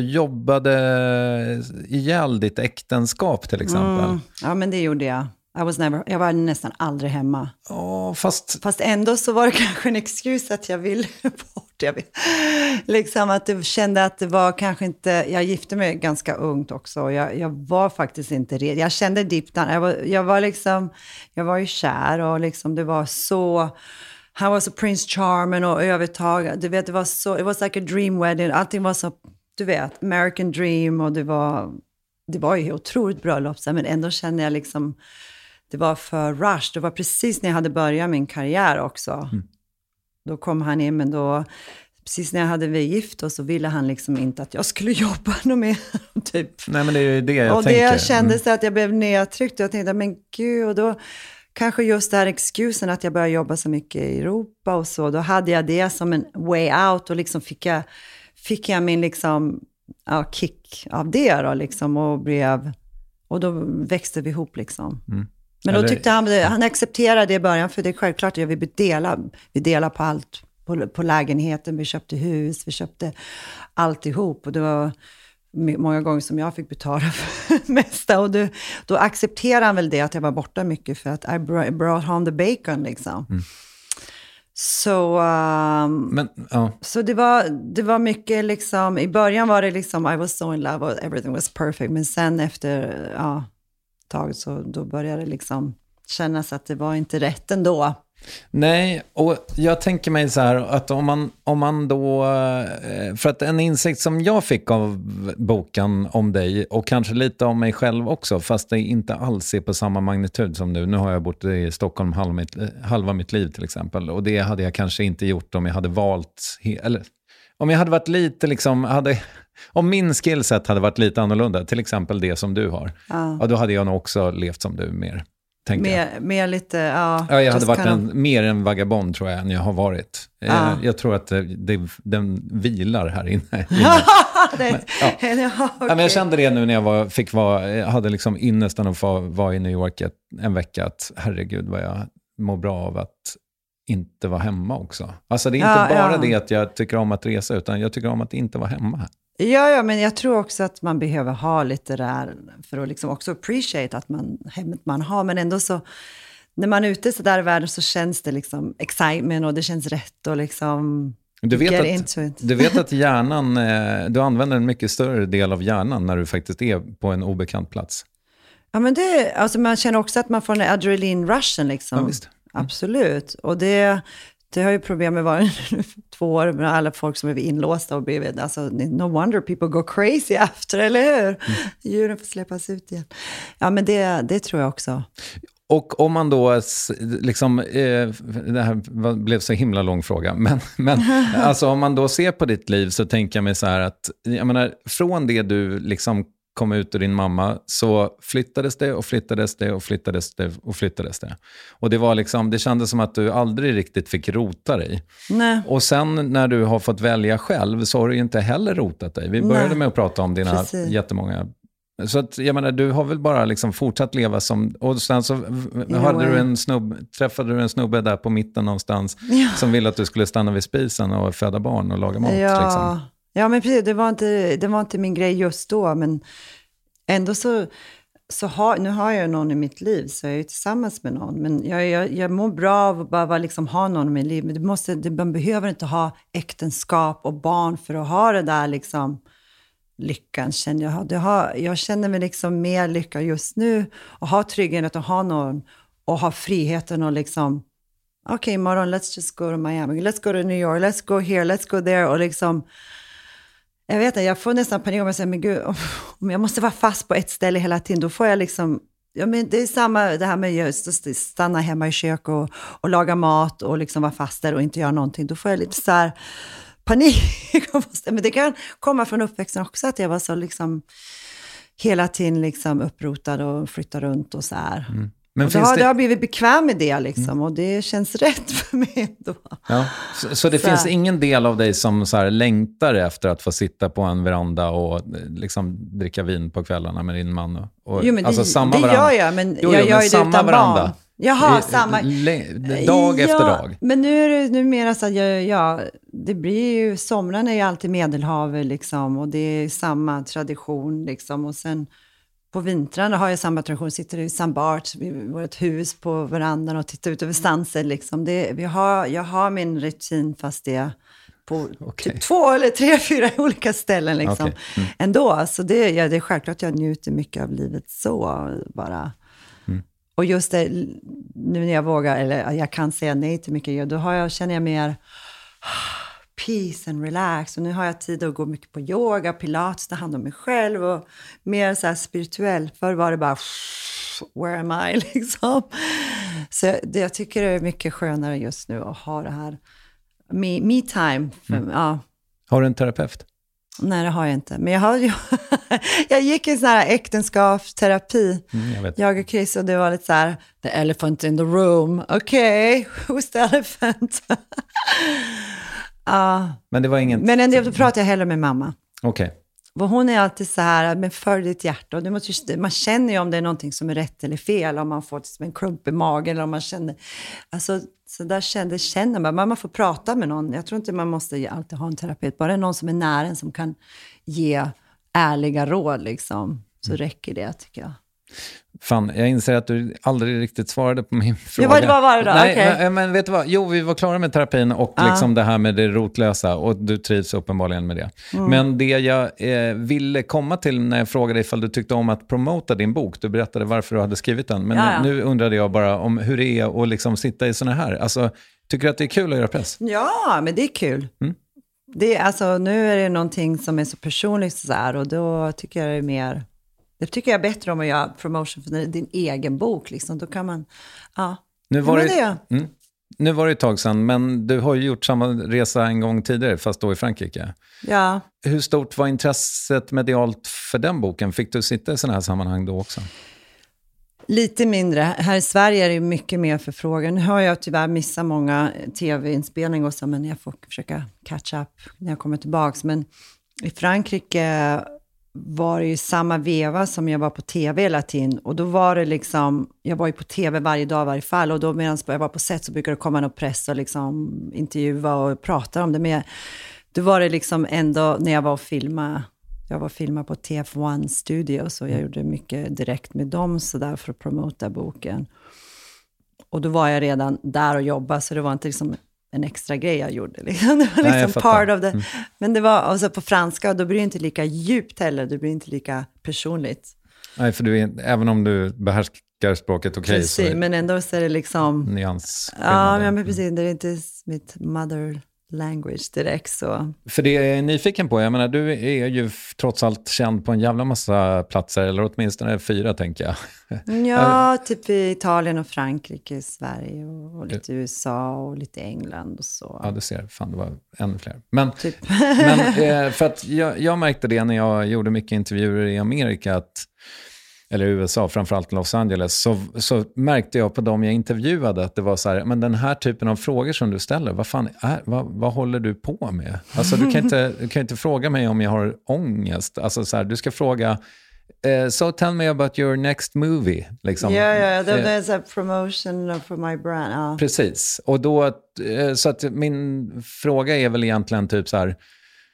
jobbade ihjäl ditt äktenskap till exempel. Mm, ja, men det gjorde jag. I was never, jag var nästan aldrig hemma. Oh, fast... fast ändå så var det kanske en excuse att jag ville bort. Jag vill. Liksom att du kände att det var kanske inte... Jag gifte mig ganska ungt också. Jag, jag var faktiskt inte redo. Jag kände deep down. Jag var, jag var liksom... Jag var ju kär och liksom det var så... Han var så Prince Charming och övertag. Du vet, det var så... It was like a dream wedding. Allting var så... Du vet, American dream, och det var... Det var ju otroligt bröllop. Men ändå kände jag liksom... Det var för rush. Det var precis när jag hade börjat min karriär också. Mm. Då kom han in, men då... Precis när jag hade vi gift oss så ville han liksom inte att jag skulle jobba något mer. Typ. Nej, men det är ju det jag och tänker. Och det kändes mm. att jag blev nedtryckt. Och jag tänkte, men gud, och då... Kanske just det här excusen att jag började jobba så mycket i Europa och så. Då hade jag det som en way out, och liksom fick jag, fick jag min liksom, ja, kick av det då liksom, och blev... Och då växte vi ihop liksom. Mm. Men då tyckte han, han accepterade det i början, för det är självklart att jag vill dela, vi delar på allt, på, på lägenheten, vi köpte hus, vi köpte allt ihop, och det var, många gånger som jag fick betala för det mesta. Och då, då accepterade han väl det att jag var borta mycket för att I brought home the bacon liksom. Mm. Så, um, Men, ja. så det, var, det var mycket liksom, i början var det liksom I was so in love and everything was perfect. Men sen efter ja, ett tag så då började det liksom kännas att det var inte rätt ändå. Nej, och jag tänker mig så här att om man, om man då, för att en insikt som jag fick av boken om dig och kanske lite om mig själv också, fast det inte alls är på samma magnitud som nu. Nu har jag bott i Stockholm halva mitt, halva mitt liv till exempel, och det hade jag kanske inte gjort om jag hade valt, eller om jag hade varit lite liksom, hade, om min skillset hade varit lite annorlunda, till exempel det som du har, ja. Ja, då hade jag nog också levt som du mer. Mer, mer lite, ja. Ja, jag hade varit en, of... mer en vagabond tror jag än jag har varit. Ja. Jag, jag tror att det, det, den vilar här inne. inne. det, men, ja. Ja, okay. Ja, men jag kände det nu när jag var, fick vara, jag hade liksom innestan att få vara i New York ett, en vecka, att herregud vad jag mår bra av att inte vara hemma också. Alltså det är inte ja, bara ja. det att jag tycker om att resa, utan jag tycker om att inte vara hemma. Ja, ja, men jag tror också att man behöver ha lite där för att liksom också appreciate att man, hemmet man har. Men ändå så, när man är ute så där i världen så känns det liksom excitement och det känns rätt och liksom du vet get into it. Du vet att hjärnan, du använder en mycket större del av hjärnan när du faktiskt är på en obekant plats. Ja, men det, alltså man känner också att man får en adrenaline-rushen liksom. Ja, visst. Mm. Absolut. Och det... Det har ju problem med var två år med alla folk som är inlåsta och blivit, alltså no wonder people go crazy after, eller hur? Mm. Djuren får släppas ut igen. Ja, men det, det tror jag också. Och om man då, liksom, eh, det här blev så himla lång fråga, men, men alltså om man då ser på ditt liv så tänker jag mig så här att, jag menar, från det du liksom kom ut ur din mamma så flyttades det och flyttades det och flyttades det och flyttades det. Och det var liksom, det kändes som att du aldrig riktigt fick rota dig. Nej. Och sen när du har fått välja själv så har du inte heller rotat dig. Vi började Nej. med att prata om dina Precis. jättemånga. Så att, jag menar, du har väl bara liksom fortsatt leva som, och sen så ja, hade du en snubb, träffade du en snubbe där på mitten någonstans ja. som ville att du skulle stanna vid spisen och föda barn och laga mat. Ja. Liksom. Ja, men precis, det var inte, det var inte min grej just då, men ändå så, så har, nu har jag någon i mitt liv, så jag är ju tillsammans med någon, men jag, jag, jag mår bra av att bara liksom ha någon i mitt liv, men det måste, det, man behöver inte ha äktenskap och barn för att ha det där liksom lyckan, känner jag. Det har, jag känner mig liksom mer lycka just nu och ha tryggheten att ha någon och ha friheten och liksom okej, okay, imorgon, let's just go to Miami, let's go to New York, let's go here, let's go there, och liksom jag vet inte, jag får nästan panik om jag säger, men gud, om jag måste vara fast på ett ställe hela tiden, då får jag liksom, ja men det är samma, det här med just att stanna hemma i kök och, och laga mat och liksom vara fast där och inte göra någonting, då får jag lite så här panik. Men det kan komma från uppväxten också, att jag var så liksom hela tiden liksom upprotad och flyttade runt och så här. Mm. Men det, har, det... det har blivit bekväm med det liksom, mm. och det känns rätt för mig då. Ja. Så, så det så. finns ingen del av dig som så här längtar efter att få sitta på en veranda och liksom dricka vin på kvällarna med din man? Och, och, jo, men det, alltså samma det gör jag, men jo, jag gör ju det utan varanda. Barn. Jaha, I, samma. Dag ja, efter dag. Men nu är det numera så att jag, ja, det blir ju, somrarna är ju alltid Medelhavet liksom, och det är samma tradition liksom, och sen på vintrarna har jag samma tradition, sitter i Saint Barts, i vårt hus på verandan och tittar ut över Stansen liksom. Det, vi har, jag har min rutin, fast det är på okay. typ två eller tre, fyra olika ställen liksom. Okay. Mm. Ändå, så det, ja, det är självklart att jag njuter mycket av livet så bara. Mm. Och just det, nu när jag vågar, eller jag kan säga nej till mycket, då har jag, känner jag mer peace and relax. Och nu har jag tid att gå mycket på yoga, pilates, ta hand om mig själv och mer så här spirituell. Förr var det bara where am I liksom. Så det, jag tycker det är mycket skönare just nu att ha det här me, me time. För, mm. ja. Har du en terapeut? Nej, det har jag inte. Men jag, har, jag gick i sån här äktenskapsterapi. Mm, jag, vet. jag och Chris, och det var lite så här, the elephant in the room. Okej, okay, who's the elephant? uh, men det var ingen... Men ändå, då pratar jag hellre med mamma. Okej. Okay. Och hon är alltid så här, men för ditt hjärta. Och du måste, man känner ju om det är någonting som är rätt eller fel. Om man får en klump i magen. Eller om man känner... Alltså, så där känner, känner man. Man får prata med någon. Jag tror inte man måste alltid ha en terapeut. Bara någon som är nära en, som kan ge ärliga råd liksom, så mm. räcker det tycker jag. Fan, jag inser att du aldrig riktigt svarade på min fråga. Ja, vad var det då? Nej, okay. men, men vet du vad? Jo, vi var klara med terapin och ah. liksom det här med det rotlösa och du trivs uppenbarligen med det. Mm. Men det jag eh, ville komma till när jag frågade ifall du tyckte om att promota din bok, du berättade varför du hade skrivit den. Men ja, nu, ja. nu undrade jag bara om hur det är att liksom sitta i såna här. Alltså, tycker du att det är kul att göra press? Ja, men det är kul. Mm. Det är, alltså, nu är det någonting som är så personligt så här, och då tycker jag det är mer... Det tycker jag är bättre om att göra promotion för din egen bok. Liksom. Då kan man, ja. Nu var, det, det, mm, nu var det ett tag sedan, men du har ju gjort samma resa en gång tidigare, fast då i Frankrike. Ja. Hur stort var intresset medialt för den boken? Fick du sitta i sådana här sammanhang då också? Lite mindre. Här i Sverige är det mycket mer förfrågan. Nu har jag tyvärr missat många tv-inspelningar och så, men jag får försöka catch up när jag kommer tillbaka. Men i Frankrike var det ju samma veva som jag var på tv hela tiden. Och då var det liksom, jag var ju på tv varje dag i varje fall. Och då medan jag var på set så brukade det komma någon press och liksom intervjua och prata om det. Men då var det liksom ändå när jag var och filma, jag var och filma på T F ett Studio. Så jag gjorde mycket direkt med dem så där för att promota boken. Och då var jag redan där och jobbade, så det var inte liksom en extra grej jag gjorde. Liksom. Det var liksom Nej, part of the... Mm. Men det var alltså på franska, och då blir det inte lika djupt heller. Det blir inte lika personligt. Nej, för du är, även om du behärskar språket okej. Precis, så är, men ändå så är det liksom... Nyans. Ja, men, men precis. Det är inte mitt mother language direkt så. För det jag är nyfiken på, jag menar, du är ju trots allt känd på en jävla massa platser, eller åtminstone fyra tänker jag. Ja, typ i Italien och Frankrike, Sverige och, och lite U S A och lite England och så. Ja, du ser, fan det var ännu fler. Men, typ. men för att jag, jag märkte det när jag gjorde mycket intervjuer i Amerika, att eller U S A, framförallt Los Angeles, så, så märkte jag på dem jag intervjuade att det var så här, men den här typen av frågor som du ställer, vad fan är, vad, vad håller du på med? Alltså du kan inte, du kan inte fråga mig om jag har ångest. Alltså så här, du ska fråga, uh, so tell me about your next movie. Liksom. Ja, ja, det är så här promotion for my brand. Ja. Precis, och då, så att min fråga är väl egentligen typ så här,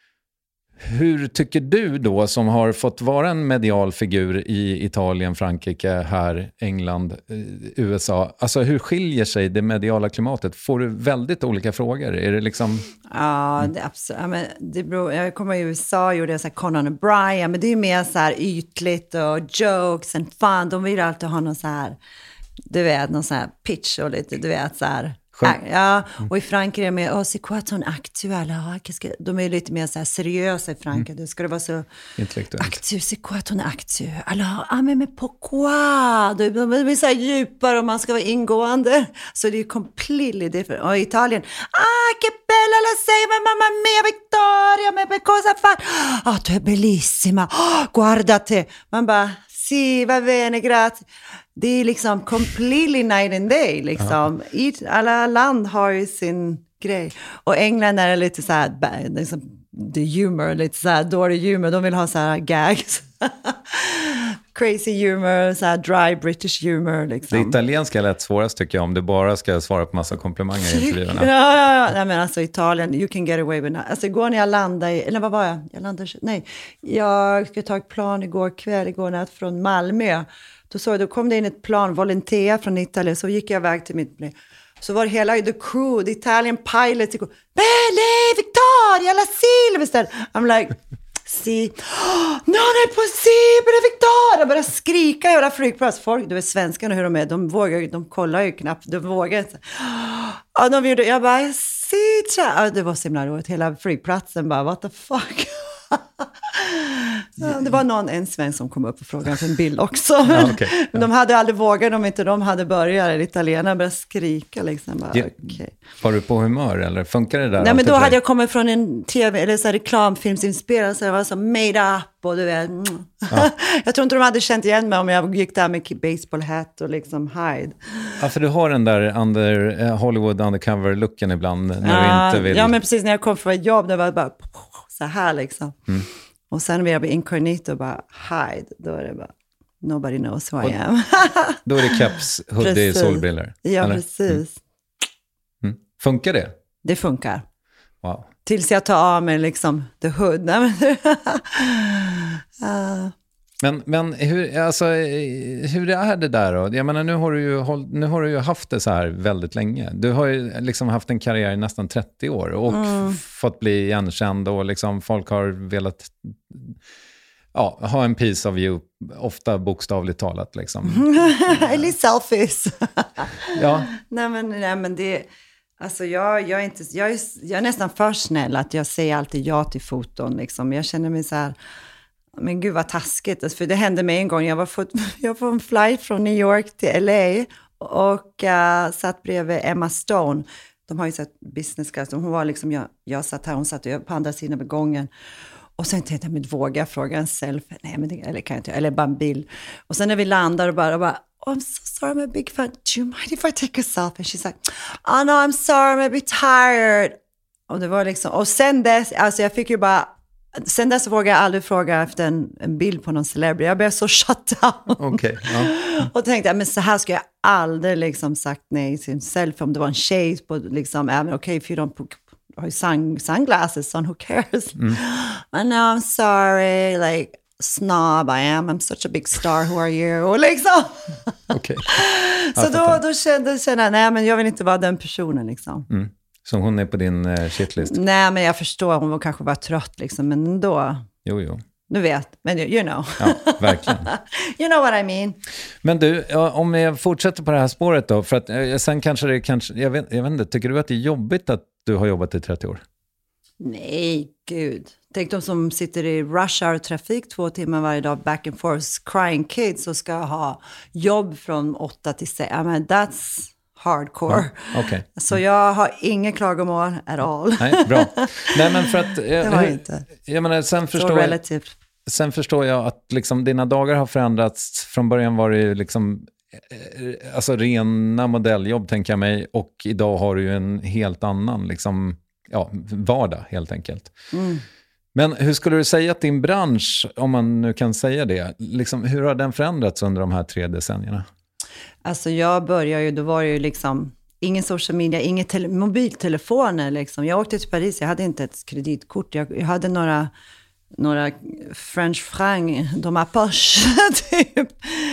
hur tycker du då, som har fått vara en medial figur i Italien, Frankrike, här, England, U S A, alltså hur skiljer sig det mediala klimatet? Får du väldigt olika frågor? Är det liksom... Ja, det, absolut. Ja, men det beror, jag kommer i U S A och gjorde så här Conan O'Brien, men det är mer så här ytligt och jokes and fun. De vill alltid ha någon så här, du vet, någon så här pitch och lite, du vet så här... Ja, och i Frankrike är det mer, oh, c'est quoi ton actuel? De är lite mer så här seriösa i Frankrike. Det ska det vara så aktu, c'est quoi ton actuel? Alors, ah men, men pourquoi? De, de är så här djupare och man ska vara ingående. Så det är completely different. Och i Italien, ah, che bella la sei, ma mamma mia Victoria, ma cosa fa? Ah, tu è bellissima, oh, guardate. Man bara, si, va bene, grazie. Det är liksom completely night and day. Liksom. I, alla land har ju sin grej. Och England är lite så här, liksom, the humor, lite så här dålig humor. De vill ha så här gags. Crazy humor, så här dry British humor. Liksom. Det italienska är lätt svårast tycker jag, om du bara ska svara på massa komplimanger i intervjuerna. Ja, ja, ja. Nej, men alltså Italien, you can get away with that. Alltså igår när jag landade i, eller vad var jag? Jag landade, nej. Jag skulle ta ett plan igår kväll, igår natt från Malmö. Då, så, då kom det in ett plan, Volontea från Italien, så gick jag iväg till mitt plan. Så var det hela, the crew, the Italian pilot, Belle, Victoria, la Silvester. I'm like, si, oh, non è possibile, Victoria. Jag började skrika i hela flygplatsfolk. Du vet svenskarna hur de är, de vågar, de kollar ju knappt, de vågar inte. Ja, de gjorde, jag bara, si, ja, det var så himla roligt, hela flygplatsen bara, what the fuck. Ja, det var någon, en svensk som kom upp och frågade för en bild också. Ja, okay. Ja. De hade aldrig vågat om inte de hade börjat. Italienarna började skrika liksom. Bara, ja, okay. Var du på humör eller funkar det där? Nej, men då hade jag kommit från en tv eller så här reklamfilmsinspelad, så det var så made up och du vet. Ja. Jag tror inte de hade känt igen mig om jag gick där med baseball hat och liksom hide. Ja, för du har den där under, uh, Hollywood undercover-looken ibland när ja, du inte vill... Ja, men precis när jag kom från ett jobb, det var bara så här liksom. Mm. Och sen vill jag bli incognito och bara hide. Då är det bara, nobody knows who I am. Då är det caps, hoodie, solbriller. Ja, eller? precis. Mm. Mm. Funkar det? Det funkar. Wow. tills jag tar av mig liksom the hood. uh. Men, men hur, alltså, hur är det där då? Jag menar, nu har, du ju håll, nu har du ju haft det så här väldigt länge. Du har ju liksom haft en karriär i nästan trettio år och mm. f- fått bli igenkänd och liksom folk har velat ja, ha en piece of you, ofta bokstavligt talat. Liksom. Eller selfies. Ja. Nej, men, nej, men det... Alltså jag, jag, är inte, jag, är, jag är nästan för snäll att jag säger alltid ja till foton. Liksom. Jag känner mig så här... Men gud vad taskigt, alltså, för det hände mig en gång. Jag var fått, jag var en flight från New York till L A och uh, satt bredvid Emma Stone. De har ju sett business class. Hon var liksom, jag, jag satt här, hon satt på andra sidan med gången. Och sen tänkte jag, men våga fråga en selfie? Nej, men det, eller kan jag inte, eller bara en bild. Och sen när vi landar och bara, och bara oh, I'm so sorry, I'm a big fan. Do you mind if I take a selfie? And she's like, oh no, I'm sorry, I'm a bit tired. Och det var liksom, och sen dess, alltså jag fick ju bara, sen dess vågade jag aldrig fråga efter en, en bild på någon celebrity. Jag blev så shut down. Okay, ja. Och tänkte, men så här ska jag aldrig liksom sagt nej till en selfie. Om det var en tjej på liksom, även okej, okay, if you don't put sun, sunglasses on, who cares? Mm. I know, I'm sorry, like, snob I am. I'm such a big star, who are you? Och liksom. Okay. Så då, då kände jag, nej men jag vill inte vara den personen liksom. Mm. Så hon är på din uh, shitlist? Nej, men jag förstår. Hon var kanske bara trött liksom. Men ändå. Jo, jo. Du vet. Men you, you know. Ja, verkligen. You know what I mean. Men du, om jag fortsätter på det här spåret då. För att uh, sen kanske det kanske... Jag vet, jag vet inte, tycker du att det är jobbigt att du har jobbat i trettio år? Nej, gud. Tänk de som sitter i rush hour trafik två timmar varje dag, back and forth, crying kids och ska ha jobb från åtta till sex. I mean, that's... hardcore. Ja, okay. Så jag har ingen klagomål at all. Nej, bra. Nej, men för att... Jag, det var jag inte. Jag menar, sen förstår jag, sen förstår jag att liksom, dina dagar har förändrats. Från början var det ju liksom... Alltså rena modelljobb, tänker jag mig. Och idag har du ju en helt annan liksom, ja, vardag, helt enkelt. Mm. Men hur skulle du säga att din bransch, om man nu kan säga det, liksom, hur har den förändrats under de här tre decennierna? Alltså jag började ju, då var det ju liksom ingen social media, inga tele- mobiltelefoner liksom. Jag åkte till Paris, jag hade inte ett kreditkort. Jag, jag hade några, några French franc, de här poche, typ.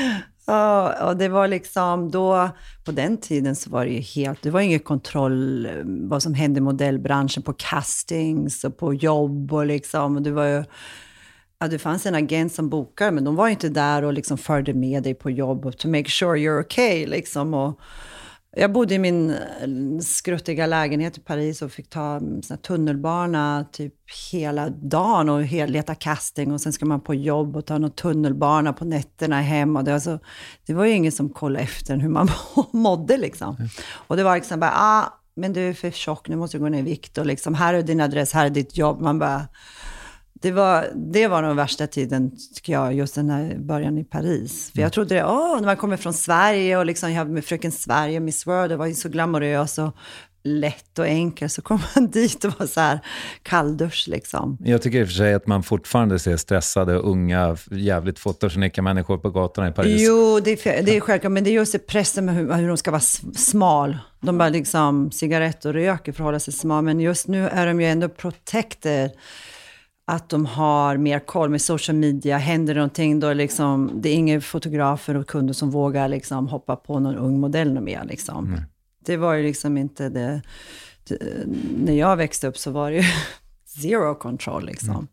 Och, och det var liksom då, på den tiden så var det ju helt, det var ingen kontroll vad som hände i modellbranschen på castings och på jobb och liksom, och det var ju, ja, det fanns en agent som bokade, men de var ju inte där och liksom förde med dig på jobb och to make sure you're okay liksom. Och jag bodde i min skruttiga lägenhet i Paris och fick ta såna tunnelbana typ hela dagen och leta casting, och sen ska man på jobb och ta någon tunnelbana på nätterna hem, och det, alltså, det var ju ingen som kollade efter hur man mådde liksom. Mm. Och det var liksom bara, ah, men du är för tjock, nu måste du gå ner i vikt, och liksom, här är din adress, här är ditt jobb. Man bara... Det var, det var den värsta tiden, tycker jag, just den här början i Paris. För jag trodde det, åh, när man kommer från Sverige och liksom, jag med Fröken Sverige, Miss World, det var ju så glamorös och lätt och enkel. Så kom man dit och var så här kalldusch liksom. Jag tycker i och för sig att man fortfarande ser stressade, unga, jävligt fotogenika människor på gatorna i Paris. Jo, det är, det är självklart, men det är just pressen med hur, hur de ska vara smal. De bara liksom cigarett och röker för att hålla sig smal. Men just nu är de ju ändå protected. Att de har mer koll med social media. Händer det någonting då liksom, det är inga fotografer och kunder som vågar liksom hoppa på någon ung modell mer liksom. Mm. Det var ju liksom inte det, det. När jag växte upp så var det ju zero control liksom. Mm.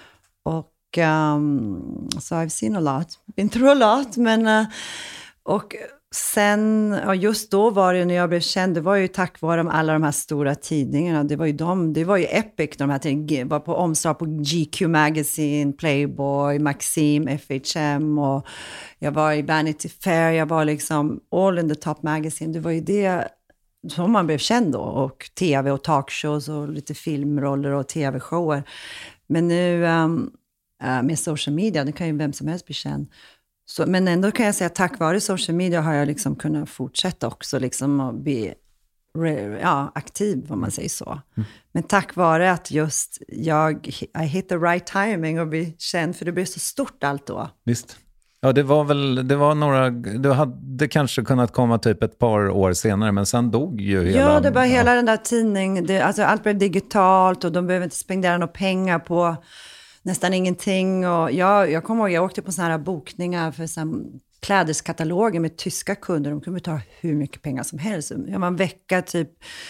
Och um, so I've seen a lot, been through a lot, men uh, och sen, ja, just då var det, när jag blev känd, det var ju tack vare alla de här stora tidningarna. Det var ju de, det var ju epic, de här tidningarna. Var på omslag på G Q Magazine, Playboy, Maxim, F H M, och jag var i Vanity Fair, jag var liksom all in the top magazine. Det var ju det som man blev känd då, och tv och talkshows och lite filmroller och tv-shower. Men nu um, uh, med social media, det kan ju vem som helst bli känd. Så, men ändå kan jag säga att tack vare social media har jag liksom kunnat fortsätta också liksom och bli re, ja, aktiv, om man säger så. Mm. Men tack vare att just jag I hit the right timing och bli känd, för det blev så stort allt då. Visst. Ja, det var väl, det var några, du hade, det kanske kunnat komma typ ett par år senare, men sen dog ju hela... Ja, det var hela ja. den där tidningen. Det, alltså allt blev digitalt och de behöver inte spendera några pengar på nästan ingenting. Och jag, jag kommer ihåg, jag åkte på sådana här bokningar för sån klädeskataloger med tyska kunder. De kunde ta hur mycket pengar som helst. Jag var en vecka typ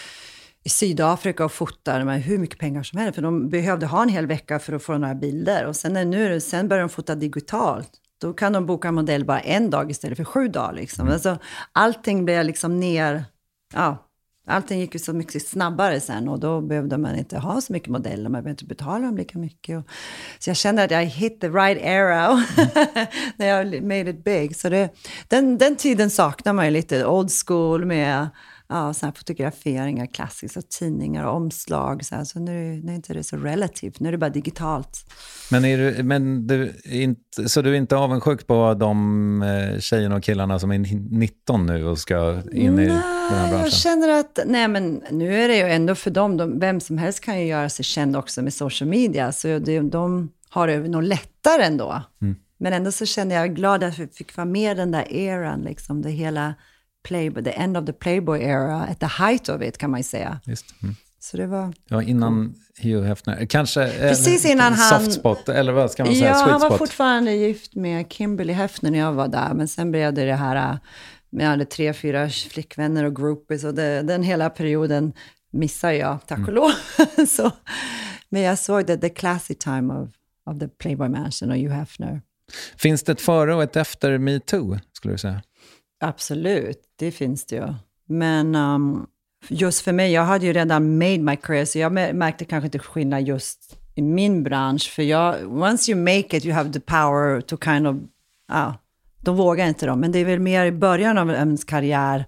i Sydafrika och fotade med hur mycket pengar som helst. För de behövde ha en hel vecka för att få några bilder. Och sen, nu, sen började de fota digitalt. Då kan de boka en modell bara en dag istället för sju dagar. Liksom. Alltså, allting blev liksom ner... Ja, allting gick ju så mycket snabbare sen. Och då behövde man inte ha så mycket modeller. Man behövde inte betala dem lika mycket. Och, så jag kände att jag hit the right era när jag made it big. Så det, den, den tiden saknar man ju lite. Old school med... Ja, såna här fotograferingar, klassiska tidningar och omslag. Så, här. Så nu, nu är inte det så relativt. Nu är det bara digitalt. Men, är du, men du är inte, så du är inte avundsjuk på de tjejerna och killarna som är nitton nu och ska in i nej, den här branschen? Jag känner att, nej men nu är det ju ändå för dem, de, vem som helst kan ju göra sig känd också med social media. Så de, de har det nog lättare ändå. Mm. Men ändå så känner jag glad att vi fick vara med den där eran, liksom det hela... Playboy, the end of the Playboy era, at the height of it kan man ju säga. Just. Mm. Så det var... Ja, innan Hugh Hefner. Kanske precis innan han... soft spot, eller vad ska man säga? Ja, sweet han var spot. fortfarande gift med Kimberly Hefner när jag var där. Men sen blev det det här med alla tre, fyra flickvänner och groupies. Och det, den hela perioden missade jag, tack och mm. lov. Så, men jag såg det, the classy time of, of the Playboy Mansion och Hugh Hefner. Finns det ett före och ett efter Me Too, skulle du säga? Absolut, det finns det ju. Men um, just för mig, jag hade ju redan made my career, så jag märkte kanske inte skillnad just i min bransch. För jag, once you make it, you have the power to kind of, ja, de vågar inte de. Men det är väl mer i början av ens karriär.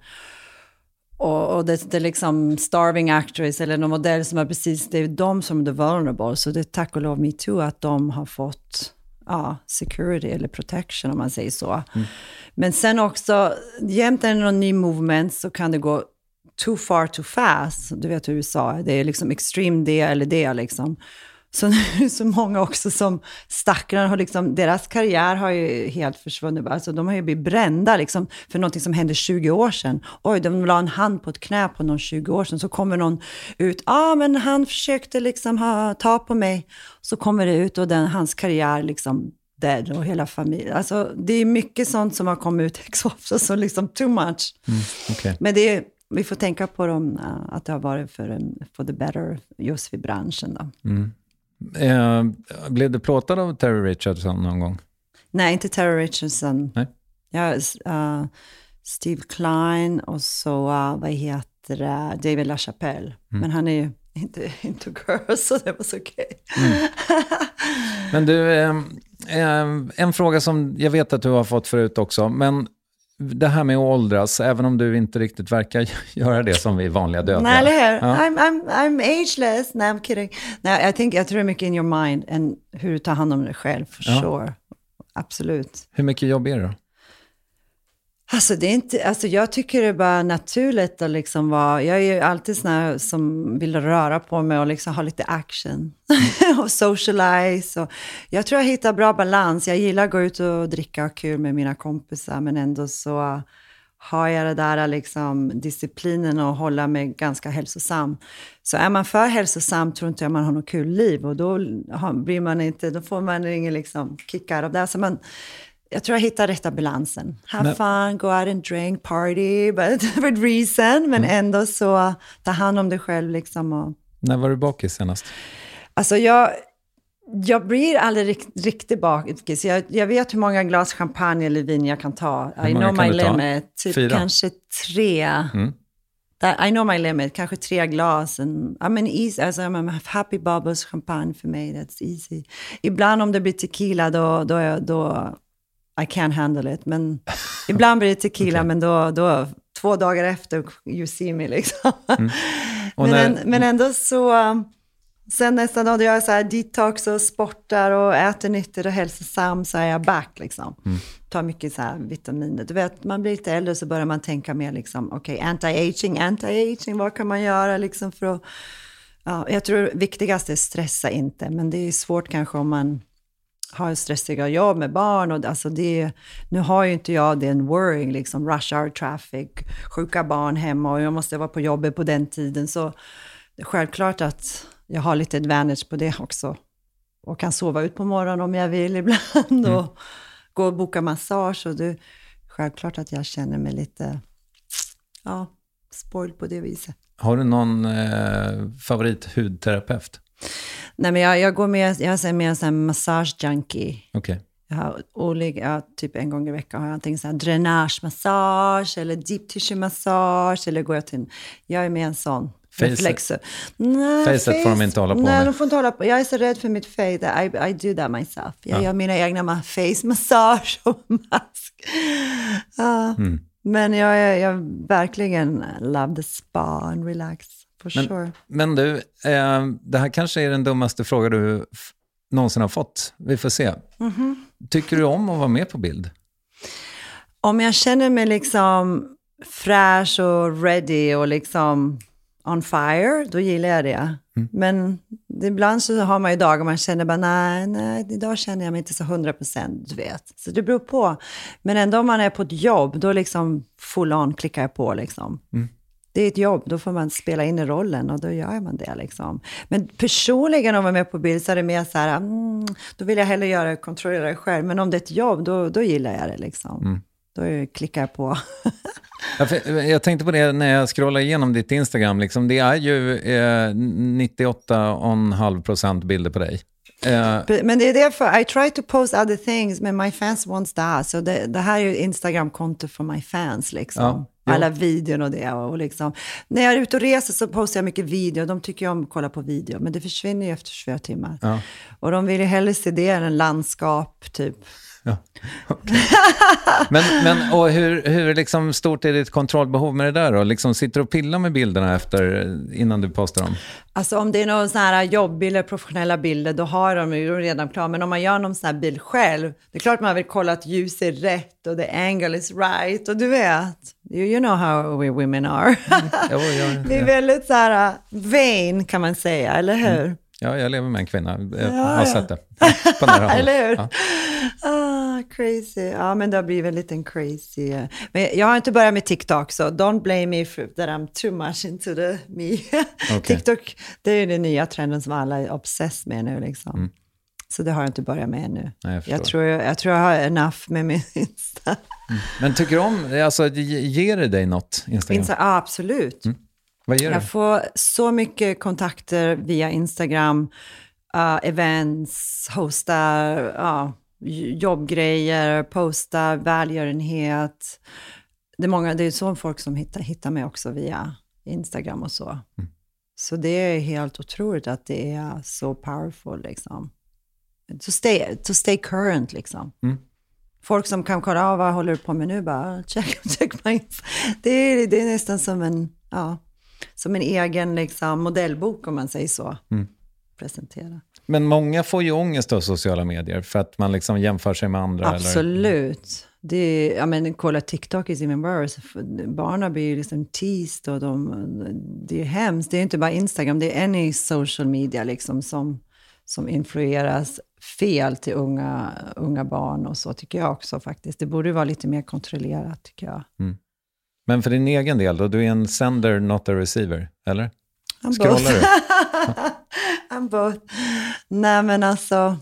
Och, och det, det är liksom starving actress eller någon modell som är precis, det är de som är the vulnerable. Så det är tack och lov Me Too att de har fått... Ja, security eller protection om man säger så. Mm. Men sen också, jämt när det är någon ny movement så kan det gå too far too fast. Du vet hur U S A, det är liksom extreme det eller det liksom. Så nu är det så många också som stackarna har liksom, deras karriär har ju helt försvunnit. Alltså de har ju blivit brända liksom för någonting som hände tjugo år sedan. Oj, de la en hand på ett knä på någon tjugo år sedan. Så kommer någon ut, ja ah, men han försökte liksom ha, ta på mig. Så kommer det ut och den, hans karriär liksom dead och hela familjen. Alltså det är mycket sånt som har kommit ut också, så liksom too much. Mm, okay. Men det är, vi får tänka på dem, att det har varit för, en, for the better just vid branschen då. Mm. Eh, blev du plåtad av Terry Richardson någon gång? Nej, inte Terry Richardson. Nej. Ja, uh, Steve Klein och så, uh, vad heter det? David LaChapelle. Mm. Men han är ju inte into girls, så det var så okej. Okay. Mm. Men du, eh, eh, en fråga som jag vet att du har fått förut också, men det här med att åldras, även om du inte riktigt verkar göra det som vi vanliga döda. Nej, eller hur? Ja. I'm, I'm, I'm ageless. Nej, I'm kidding. Nej, jag, tänker, jag tror det är mycket in your mind än hur du tar hand om dig själv, for ja. Sure. Absolut. Hur mycket jobb är det då? Alltså, det är inte, alltså jag tycker det är bara naturligt att liksom vara, jag är ju alltid sån här som vill röra på mig och liksom ha lite action och socialize. Och jag tror jag hittar bra balans. Jag gillar att gå ut och dricka och kul med mina kompisar, men ändå så har jag det där liksom disciplinen och hålla mig ganska hälsosam. Så är man för hälsosam tror inte jag man har något kul liv, och då blir man inte, då får man ingen liksom kick out av det. Så man, jag tror jag hittar rätta balansen. Have men, fun, go out and drink, party, but for a reason. Men mm. ändå så ta hand om dig själv liksom. Och... När var du bakis senast? Alltså jag, jag blir aldrig rikt, riktigt bakis. Jag, jag vet hur många glas champagne eller vin jag kan ta. Hur I know my limit. Typ Fyra? Kanske tre. Mm. I know my limit. Kanske tre glas. And, I mean, easy. Alltså, I'm a happy bubbles champagne för mig. That's easy. Ibland om det blir tequila då... då, då I can't handle it, men ibland blir det tequila, okay. Men då, då två dagar efter you see me liksom. Mm. Men, när... en, men ändå så, sen nästan då jag så här detox och sportar och äter nyttigt och hälsosam, så är jag back liksom. Mm. Tar mycket så här vitaminer. Du vet, man blir lite äldre så börjar man tänka mer liksom, okej, okay, anti-aging, anti-aging, vad kan man göra liksom för att, ja, jag tror viktigast är stressa inte, men det är svårt kanske om man har stressiga jobb med barn. Och alltså det, nu har ju inte jag den worrying, liksom rush hour traffic, sjuka barn hemma och jag måste vara på jobbet på den tiden. Så det är självklart att jag har lite advantage på det också. Och kan sova ut på morgonen om jag vill ibland. Mm. Och gå och boka massage. Och det är självklart att jag känner mig lite ja, spoiled på det viset. Har du någon eh, favorit hudterapeut? Nej, men jag, jag går med, jag är med en sån här massage junkie. Okej. Okay. Jag har olika, jag, typ en gång i veckan har jag antingen så här dränagemassage eller deep tissue massage eller går jag till en, jag är med en sån. Facet. Nej, Facet face, får de inte hålla på nej, med. De får inte hålla på. Jag är så rädd för mitt face. I, I do that myself. Jag ja. gör mina egna face massage och mask. Uh, mm. Men jag, jag, jag verkligen love the spa and relax. For men, sure. Men du, eh, det här kanske är den dummaste fråga du f- någonsin har fått. Vi får se. Mm-hmm. Tycker du om att vara med på bild? Om jag känner mig liksom fräsch och ready och liksom on fire, då gillar jag det. Mm. Men ibland så har man ju dagar man känner bara, nej, nej, idag känner jag mig inte så hundra procent, du vet. Så det beror på. Men ändå om man är på ett jobb, då liksom full on klickar jag på liksom. Mm. Det är ett jobb, då får man spela in i rollen och då gör man det liksom. Men personligen om man är med på bild så är det mer så här, mm, då vill jag hellre göra kontrollera det själv. Men om det är ett jobb, då, då gillar jag det liksom. Mm. Då klickar jag på. Ja, jag tänkte på det när jag scrollar igenom ditt Instagram. Liksom, det är ju eh, nittioåtta komma fem procent bilder på dig. Eh. Men det är därför, I try to post other things, men my fans wants that. Så det, det här är ju Instagram-konto för my fans liksom. Ja. Alla videon och det. Och liksom. När jag är ute och reser så postar jag mycket video. De tycker om att kolla på video. Men det försvinner ju efter tjugofyra timmar. Ja. Och de vill ju hellre se det än en landskap typ. Ja. Okay. men men och hur, hur liksom stort är ditt kontrollbehov med det där då? Liksom sitter du och pillar med bilderna efter, innan du postar dem? Alltså om det är någon sån här jobbbilder, professionella bilder, då har de ju redan klar. Men om man gör någon sån här bild själv, det är klart man vill kolla att ljus är rätt och the angle is right. Och du vet, you, you know how we women are. Mm. Ja, ja, ja. Vi är väldigt så här vain kan man säga, eller hur? Mm. Ja, jag lever med en kvinna. Jag har ja, sett det. På nära håll. Eller hur? Ja. Ah, crazy. Ja, men det har blivit en liten crazy. Men jag har inte börjat med TikTok, så don't blame me for that I'm too much into the me. Okay. TikTok, det är ju den nya trenden som alla är obsessed med nu liksom. Mm. Så det har jag inte börjat med ännu. Nej, jag, jag, tror jag, jag tror jag har enough med min Insta. Mm. Men tycker du om, alltså ger det dig något Instagram? Insta, ja, absolut. Mm. Vad gör jag du? får så mycket kontakter via Instagram, uh, events, hostar, uh, jobbgrejer, postar, välgörenhet. Det är många, det är så folk som hittar, hittar mig också via Instagram och så. Mm. Så det är helt otroligt att det är så powerful liksom. To stay, to stay current liksom. Mm. Folk som kan kolla av vad håller du på med nu, bara check, check my det är, det är nästan som en, ja, som en egen liksom, modellbok om man säger så. Mm. Presentera. Men många får ju ångest av sociala medier för att man liksom jämför sig med andra. Absolut. Eller? Det är, jag menar, kolla TikTok is even worse. Barnen blir ju liksom teased och de, det är hemskt. Det är inte bara Instagram, det är any social media liksom som, som influeras fel till unga, unga barn och så tycker jag också faktiskt. Det borde vara lite mer kontrollerat tycker jag. Mm. Men för din egen del då, du är en sender, not a receiver, eller? I'm Scrollar both. Du? I'm both. Nej men alltså,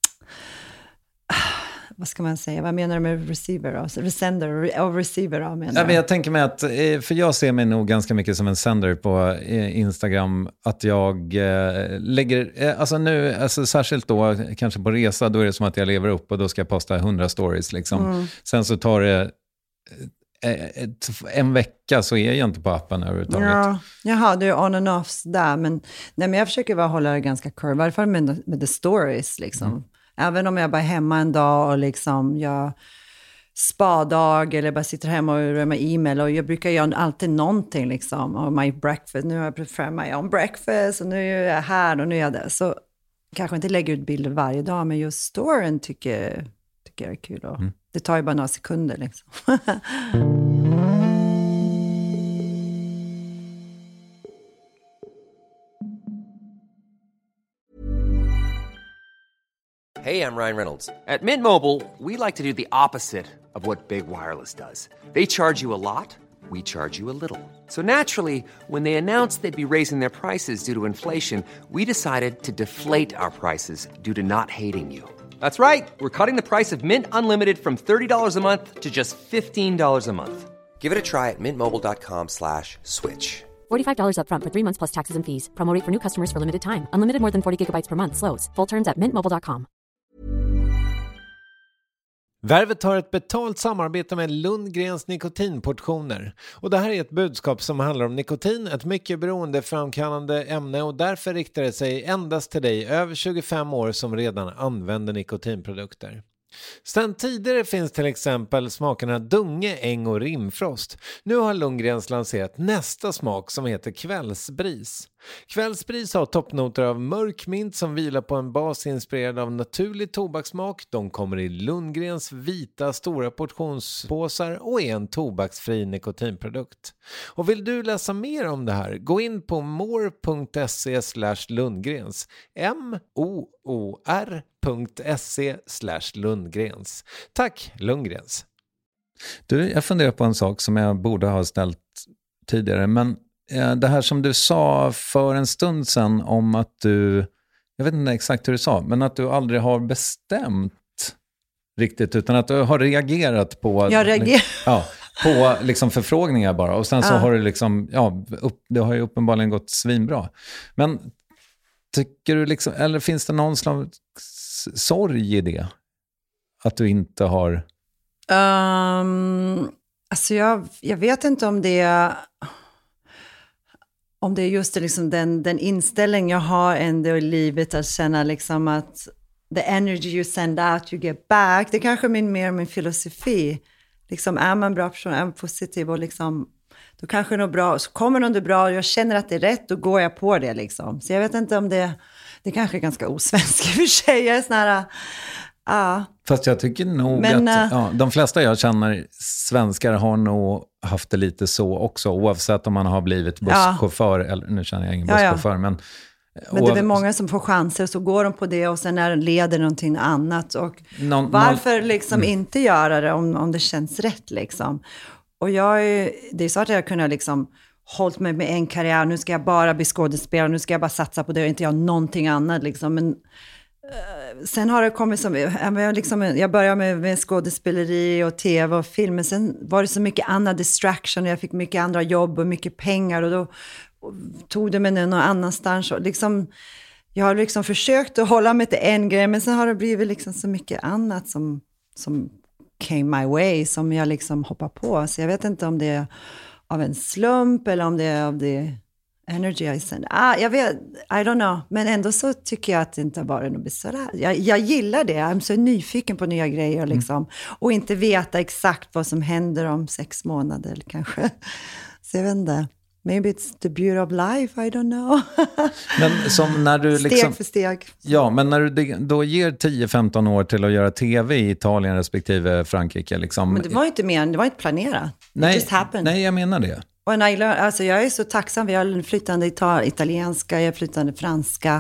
vad ska man säga? Vad menar du med receiver då? Sender och receiver då menar jag. Ja, men jag tänker mig att, för jag ser mig nog ganska mycket som en sender på Instagram, att jag lägger, alltså nu, alltså särskilt då kanske på resa, då är det som att jag lever upp och då ska jag posta hundra stories liksom. Mm. Sen så tar det en vecka så är jag inte på appen överhuvudtaget. Ja, jaha, det är on and offs där. Men, nej, men jag försöker bara hålla det ganska curve. I varje fall med, med the stories. Liksom. Mm. Även om jag bara är hemma en dag och liksom jag spadag eller bara sitter hemma och rör med e-mail. Och jag brukar göra alltid någonting liksom. Och my breakfast, nu har jag preferat my own breakfast. Och nu är jag här och nu är jag där. Så kanske inte lägger ut bilder varje dag. Men just storyn tycker, tycker jag är kul. Och mm. Det tar ju bara några sekunder liksom. Hey, I'm Ryan Reynolds. At Mint Mobile, we like to do the opposite of what Big Wireless does. They charge you a lot, we charge you a little. So naturally, when they announced they'd be raising their prices due to inflation, we decided to deflate our prices due to not hating you. That's right. We're cutting the price of Mint Unlimited from thirty dollars a month to just fifteen dollars a month. Give it a try at mintmobile.com slash switch. forty-five dollars up front for three months plus taxes and fees. Promo rate for new customers for limited time. Unlimited more than forty gigabytes per month slows. Full terms at mint mobile dot com. Värvet har ett betalt samarbete med Lundgrens nikotinportioner. Och det här är ett budskap som handlar om nikotin, ett mycket beroendeframkallande ämne, och därför riktar det sig endast till dig över tjugofem år som redan använder nikotinprodukter. Sedan tidigare finns till exempel smakerna Dunge, Äng och Rimfrost. Nu har Lundgrens lanserat nästa smak som heter Kvällsbris. Kvällsbris har toppnoter av mörk mint som vilar på en bas inspirerad av naturlig tobakssmak. De kommer i Lundgrens vita stora portionspåsar och är en tobaksfri nikotinprodukt. Och vill du läsa mer om det här, gå in på more.se slash Lundgrens. M-O-O-R.se slash Lundgrens. Tack Lundgrens. Du, jag funderar på en sak som jag borde ha ställt tidigare, men det här som du sa för en stund sedan om att du, jag vet inte exakt hur du sa, men att du aldrig har bestämt riktigt, utan att du har reagerat på, jag reagerar. Ja, på liksom förfrågningar bara, och sen så ja. har du liksom, ja, upp, det har ju uppenbarligen gått svinbra. Men tycker du liksom, eller finns det någon slags sorg i det? Att du inte har... Um, alltså jag, jag vet inte om det är... Om det är just det, liksom den, den inställning jag har ändå i livet, att känna liksom att the energy you send out, you get back. Det är kanske min, mer min filosofi. Liksom, är man bra person, är man positiv och liksom, då kanske det är något bra. Så kommer något bra och jag känner att det är rätt, då går jag på det liksom. Så jag vet inte om det, det kanske är ganska osvensk i och för sig. Jag är sån här... Ja. Fast jag tycker nog Men, att ja, de flesta jag känner svenskar har nog haft det lite så också, oavsett om man har blivit busschaufför, ja. Eller nu känner jag ingen busschaufför, ja, ja. men Men det är väl många som får chanser, så går de på det och sen är det leder någonting annat. Och någon, varför någon, liksom mm. inte göra det om, om det känns rätt liksom. Och jag är, det är så att jag kunde liksom hållit mig med en karriär, nu ska jag bara bli skådespelare, nu ska jag bara satsa på det och inte göra någonting annat liksom. Men sen har det kommit som, jag, liksom, jag började med, med skådespeleri och tv och film, men sen var det så mycket annan distraction och jag fick mycket andra jobb och mycket pengar, och då och tog det mig någon annanstans. Och liksom, jag har liksom försökt att hålla mig till en grej, men sen har det blivit liksom så mycket annat som, som came my way, som jag liksom hoppar på. Så jag vet inte om det är av en slump eller om det är av det energy I send. Ah, jag vet, I don't know. Men ändå så tycker jag att det inte har varit något besvär. Jag, jag gillar det. Jag är så nyfiken på nya grejer liksom. Mm. Och inte veta exakt vad som händer om sex månader kanske. Så jag vet inte. Maybe it's the beauty of life, I don't know. Men som när du liksom, steg för steg. Ja, men när du då ger tio femton år till att göra tv i Italien respektive Frankrike. Liksom. Men det var inte mer, det var inte planerat. Nej, It just happened. Nej, jag menar det. Och I learned, alltså jag är så tacksam. Vi har flyttande ital- italienska, jag har flyttande franska.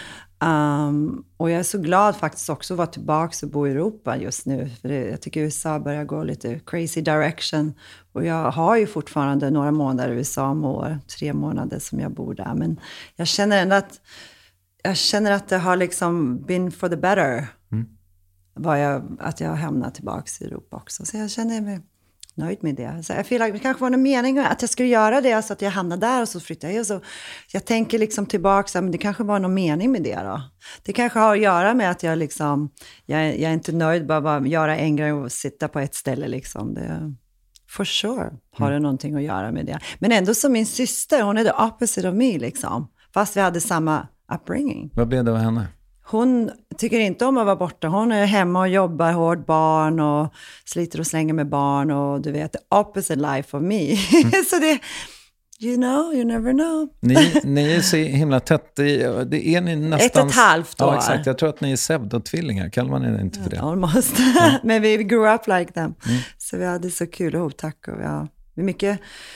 Um, och jag är så glad faktiskt också att vara tillbaka och bo i Europa just nu. För det, jag tycker U S A börjar gå lite crazy direction. Och jag har ju fortfarande några månader i U S A om år. Tre månader som jag bor där. Men jag känner ändå att, jag känner att det har liksom been for the better. Mm. Var jag, att jag har hamnat tillbaka i Europa också. Så jag känner mig nöjd med det. Så jag feel like det kanske var någon mening att jag skulle göra det, så att jag hamnade där och så flyttade jag. Så jag tänker liksom tillbaka, men det kanske var någon mening med det då. Det kanske har att göra med att jag liksom, jag, jag är inte nöjd bara, bara göra en grej och sitta på ett ställe liksom. Det, for sure har det mm. någonting att göra med det. Men ändå som min syster, hon är the opposite of me liksom. Fast vi hade samma upbringing. Vad blev det av henne? Hon tycker inte om att vara borta. Hon är hemma och jobbar hårt, barn och sliter och slänger med barn och du vet, the opposite life of me. Mm. Så det, you know, you never know. Ni, ni är så himla tätt i, det är ni nästan... Ett och ett halvt år. Ja, exakt. Jag tror att ni är pseudotvillingar. Kallar man er inte för det? Almost. Ja. Men vi grew up like them. Mm. Så vi hade så kul ihop, tack. Och ja, vi mycket...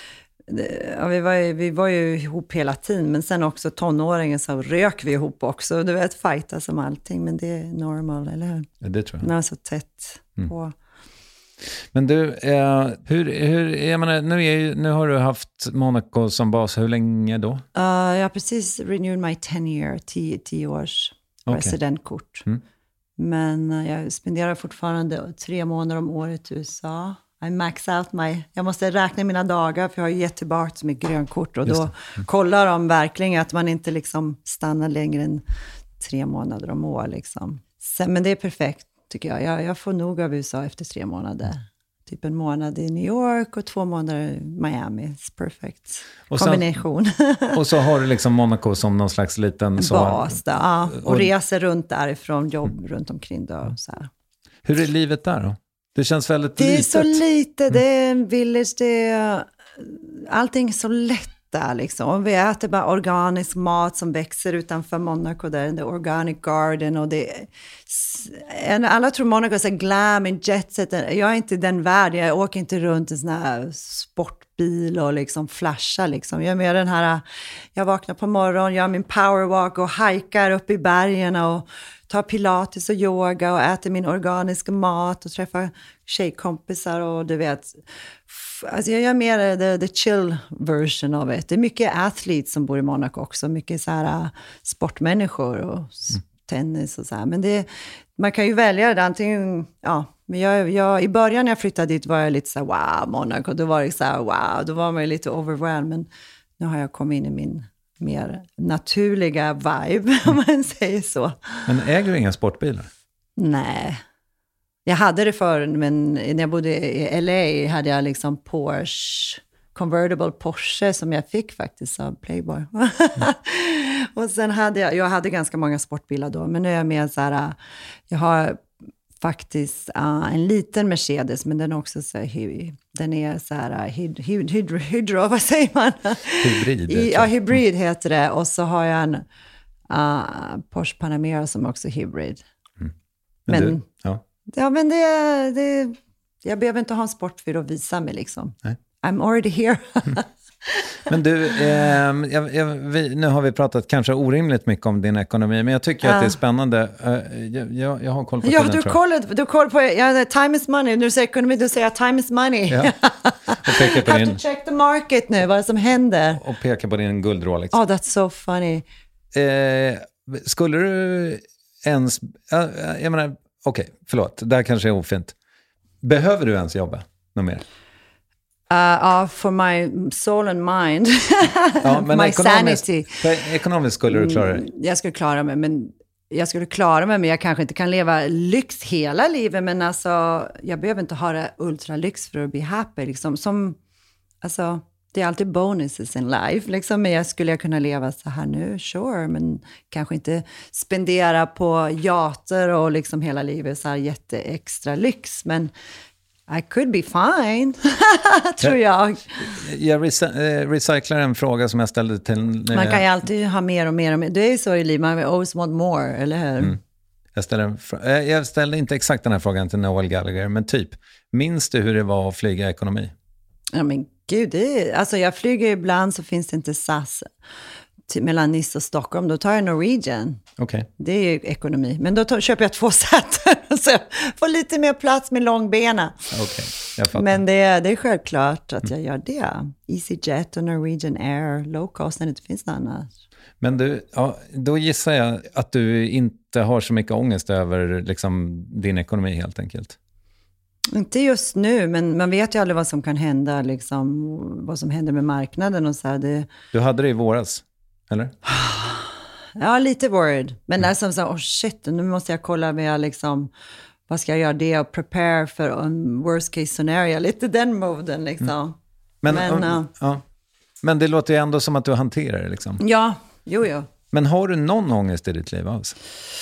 Ja, vi, var ju, vi var ju ihop hela tiden, men sen också tonåringen så rök vi ihop också. Du vet, fighta som allting, men det är normal, eller hur? Ja, det tror jag. När så tätt på. Mm. Men du, eh, hur, hur, jag menar, nu, är ju, nu har du haft Monaco som bas, hur länge då? Uh, jag har precis renewed my ten year, tio, tio års okay. residentkort. Mm. Men uh, jag spenderar fortfarande tre månader om året i U S A. I max out my, jag måste räkna mina dagar för jag har gett tillbaka som ett grönkort. Och då mm. kollar de verkligen att man inte liksom stannar längre än tre månader om år. Liksom. Sen, men det är perfekt. Tycker jag. jag. Jag får nog av U S A efter tre månader. Typ en månad i New York och två månader i Miami. It's perfect. Och kombination. Sen, och så har du liksom Monaco som någon slags liten... Så, bas där, ja. Och, och reser runt därifrån, jobb mm. runt omkring då. Så här. Hur är livet där då? Det känns väldigt det litet. Det är så lite. Det är en village. Det är, allting är så lätt. Liksom. Vi äter bara organisk mat som växer utanför Monaco där, the organic garden och det alla tror Monaco är så glam and jet set. Jag är inte den värld, jag åker inte runt en sån här sportbil och liksom flashar liksom. Jag är mer den här, jag vaknar på morgonen, gör min powerwalk och hikar upp i bergen och tar pilates och yoga och äter min organiska mat och träffar tjejkompisar och du vet, alltså jag gör mer the, the chill version av det. Det är mycket athletes som bor i Monaco också, mycket så här sportmänniskor och mm. tennis och så här. Men det, man kan ju välja det antingen, ja, men jag, jag, i början när jag flyttade dit var jag lite så här, wow, Monaco, då var det så här, wow, då var man lite overwhelmed, men nu har jag kommit in i min mer naturliga vibe, om man säger så. Men äger du inga sportbilar? Nej. Jag hade det förr, men när jag bodde i L A hade jag liksom Porsche, convertible Porsche som jag fick faktiskt av Playboy. Mm. Och sen hade jag, jag hade ganska många sportbilar då, men nu är jag mer så här, jag har faktiskt uh, en liten Mercedes, men den är också så här, den är så här hyd, hyd, hydro, hydro, vad säger man? Hybrid. I, ja, hybrid heter det. Och så har jag en uh, Porsche Panamera som också är hybrid. Mm. Men, men, du, ja. ja, men det, det, jag behöver inte ha en sport för att visa mig liksom. Nej. I'm already here. Mm. Men du, eh, jag, jag, vi, nu har vi pratat kanske orimligt mycket om din ekonomi, men jag tycker uh. att det är spännande. Uh, jag, jag, jag har koll på ja, tiden, du har koll, koll på, ja, time is money. När du säger ekonomi, du säger time is money. Ja. Och pekar på have din, to check the market nu, vad som händer. Och pekar på din guldrolex. Oh, that's so funny. Eh, skulle du ens, uh, jag menar, okej, okay, förlåt, det här kanske är ofint. Behöver du ens jobba något mer? Ja, uh, uh, for my soul and mind. Ja, men my ekonomiskt, sanity. Ekonomiskt skulle du klara dig? Jag skulle klara mig, men jag skulle klara mig, men jag kanske inte kan leva lyx hela livet, men alltså, jag behöver inte ha det ultralyx för att bli happy. Liksom. Som, alltså, det är alltid bonuses in life, liksom, men jag skulle jag kunna leva så här nu, sure, men kanske inte spendera på yachter och liksom hela livet så här jätteextra lyx, men I could be fine, tror jag. Jag rec- recyclar en fråga som jag ställde till... Man kan ju alltid ha mer och mer och mer. Det är så i livet, man always want more, eller hur? Mm. Jag, ställer en fr- jag ställde inte exakt den här frågan till Noel Gallagher, men typ, minns du hur det var att flyga ekonomi? Ja, men gud, det är, alltså jag flyger ibland så finns det inte S A S till, mellan Nice och Stockholm. Då tar jag Norwegian. Okay. Det är ju ekonomi. Men då tar, köper jag två sätten så jag får lite mer plats med långbena. Okay, jag fattar. Men det är, det är självklart att jag gör det. EasyJet och Norwegian Air, low cost, när det inte finns något annat. Men du, ja, då gissar jag att du inte har så mycket ångest över liksom, din ekonomi helt enkelt. Inte just nu, men man vet ju aldrig vad som kan hända, liksom, vad som händer med marknaden och så här. Det... Du hade det i våras, eller? Ja, lite worried. Men mm. nästan så här, oh shit, nu måste jag kolla med liksom, vad ska jag göra det och prepare för en worst case scenario. Lite den moden liksom. Mm. Men, men, uh, ja. men det låter ju ändå som att du hanterar det liksom. Ja, jo, jo. Men har du någon ångest i ditt liv alls?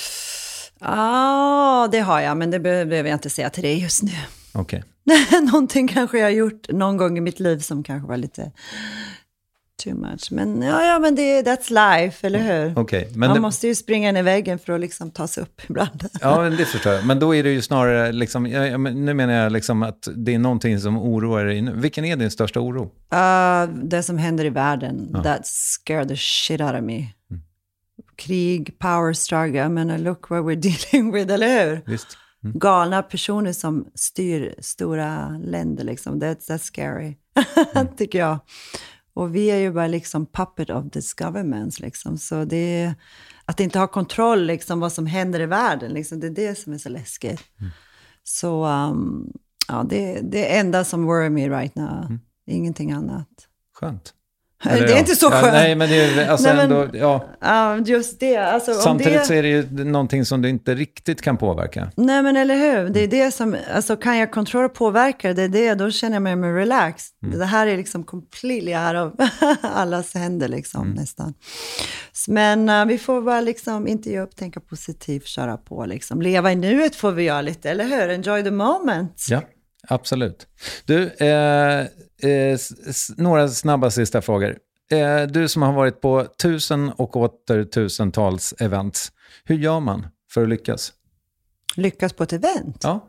Ja, ah, det har jag, men det behöver jag inte säga till dig just nu. Okej. Okay. Någonting kanske jag har gjort någon gång i mitt liv som kanske var lite too much. Men ja, ja men det, that's life, eller hur? Okay, men Man det... måste ju springa in i väggen för att liksom ta sig upp ibland. Ja, men det förstår jag. Men då är det ju snarare, liksom, jag, nu menar jag liksom att det är någonting som oroar dig nu. Vilken är din största oro? Uh, det som händer i världen, ja. that scared the shit out of me. Mm. Krig, power struggle, I mean, look what we're dealing with, eller hur? Visst. Mm. Galna personer som styr stora länder, liksom. That's, that's scary, mm. tycker jag. Och vi är ju bara liksom puppet of this governments, liksom. Så det är, att inte ha kontroll, liksom, vad som händer i världen, liksom, det är det som är så läskigt. Mm. Så um, ja, det, det är enda som worry me right now. Mm. Ingenting annat. Skönt. Eller, det är ja. inte så skönt. Ja, nej, men det är alltså nej, men, ändå, ja. ja, just det. Alltså, samtidigt det, så är det ju någonting som du inte riktigt kan påverka. Nej, men eller hur? Det är det som, alltså kan jag kontrollera och påverka, det är det, då känner jag mig mer relaxed. Mm. Det här är liksom completely out of allas händer, liksom, mm. nästan. Men uh, vi får bara liksom inte ge upp, tänka positivt, köra på, liksom. Leva i nuet får vi göra lite, eller hur? Enjoy the moment. Ja. Absolut. Du, eh, eh, s- några snabba sista frågor. Eh, du som har varit på tusen och åter tusentals events. Hur gör man för att lyckas? Lyckas på ett event? Ja.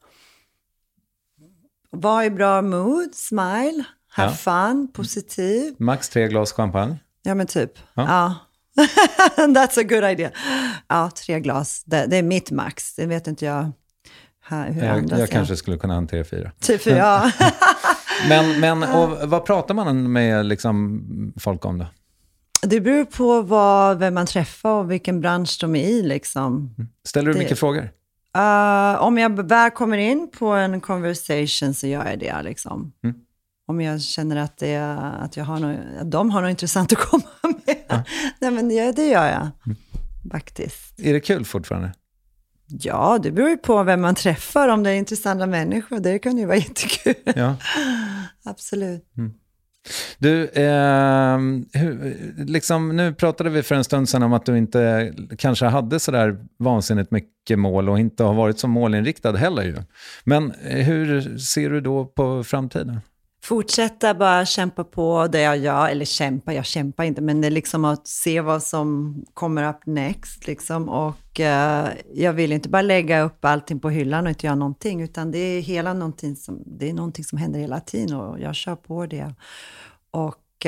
Var i bra mood, smile, have ja. fun, positiv. Max tre glas champagne. Ja, men typ. Ja. Ja. That's a good idea. Ja, tre glas. Det, det är mitt max. Det vet inte jag. Hur jag jag kanske skulle kunna hantera fyra. Typ fyra, ja. men men och, vad pratar man med liksom, folk om då? Det beror på vad, vem man träffar och vilken bransch de är i. Liksom. Ställer du det, mycket frågor? Uh, om jag väl kommer in på en conversation så gör jag det. Liksom. Mm. Om jag känner att, det, att, jag har något, att de har något intressant att komma med. Ja. Nej, men det, det gör jag. Mm. Faktiskt. Är det kul fortfarande? Ja, det beror ju på vem man träffar. Om det är intressanta människor, det kan ju vara jättekul. Ja. Absolut. Mm. Du, eh, hur, liksom, nu pratade vi för en stund sedan om att du inte kanske hade så där vansinnigt mycket mål och inte har varit så målinriktad heller ju. Men hur ser du då på framtiden? Fortsätta bara kämpa på det jag gör, eller kämpa, jag kämpar inte, men det är liksom att se vad som kommer upp next, liksom. Och uh, jag vill inte bara lägga upp allting på hyllan och inte göra någonting, utan det är hela någonting som, det är någonting som händer hela tiden och jag kör på det. Och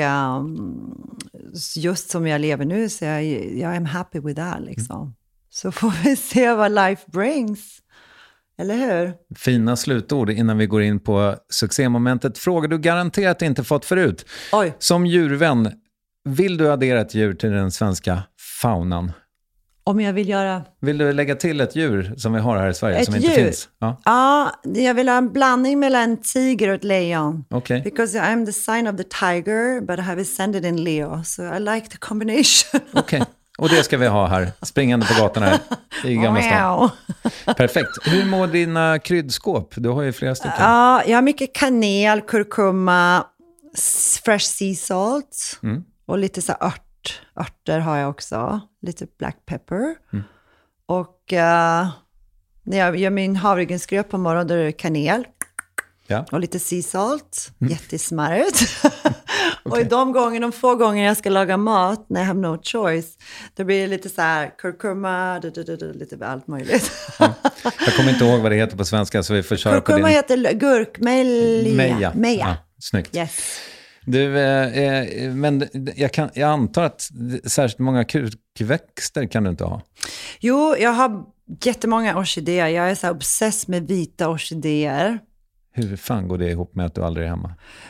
um, just som jag lever nu så jag, jag är happy with that, liksom. Mm. Så får vi se vad life brings. Eller hur? Fina slutord innan vi går in på succémomentet. Fråga du garanterat inte fått förut. Oj. Som djurvän, vill du addera ett djur till den svenska faunan? Om jag vill göra... Vill du lägga till ett djur som vi har här i Sverige ett som djur? inte finns? Ja. ja, jag vill ha en blandning mellan en tiger och ett lejon. Okay. Because I'm the sign of the tiger, but I have ascended in Leo. So I like the combination. Okej. Okay. Och det ska vi ha här, springande på gatorna här i Gamla stan. Perfekt. Hur mår dina kryddskåp? Du har ju flera stycken. Ja, jag har mycket kanel, kurkuma, fresh sea salt mm. och lite så ört. Örter har jag också. Lite black pepper. Mm. Och uh, när jag gör min havregrynsgröt på morgonen, då är det kanel. Ja. Och lite sea salt. Mm. Jättesmarrigt. Okay. Och i de gånger, de få gånger jag ska laga mat, när jag have no choice, då blir det lite så här kurkuma, lite allt möjligt. Ja. Jag kommer inte ihåg vad det heter på svenska, så vi får köra kurkuma på din. Heter gurkmeja. Meja. Meja. Ja, snyggt. Yes. Du, eh, men jag, kan, jag antar att särskilt många krukväxter kan du inte ha. Jo, jag har jättemånga orkidéer. Jag är så här obsess med vita orkidéer. Hur fan går det ihop med att du aldrig är hemma?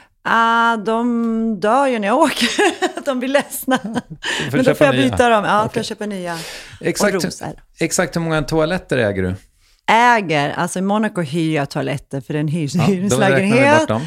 Ah, de dör ju när jag åker. De blir ledsna. Men då får jag nya. byta dem. Ja, okay. får jag köpa nya. Exakt, exakt hur många toaletter äger du? Äger? Alltså i Monaco hyr jag toaletter för en hyrs, ja, hyreslägenhet. Då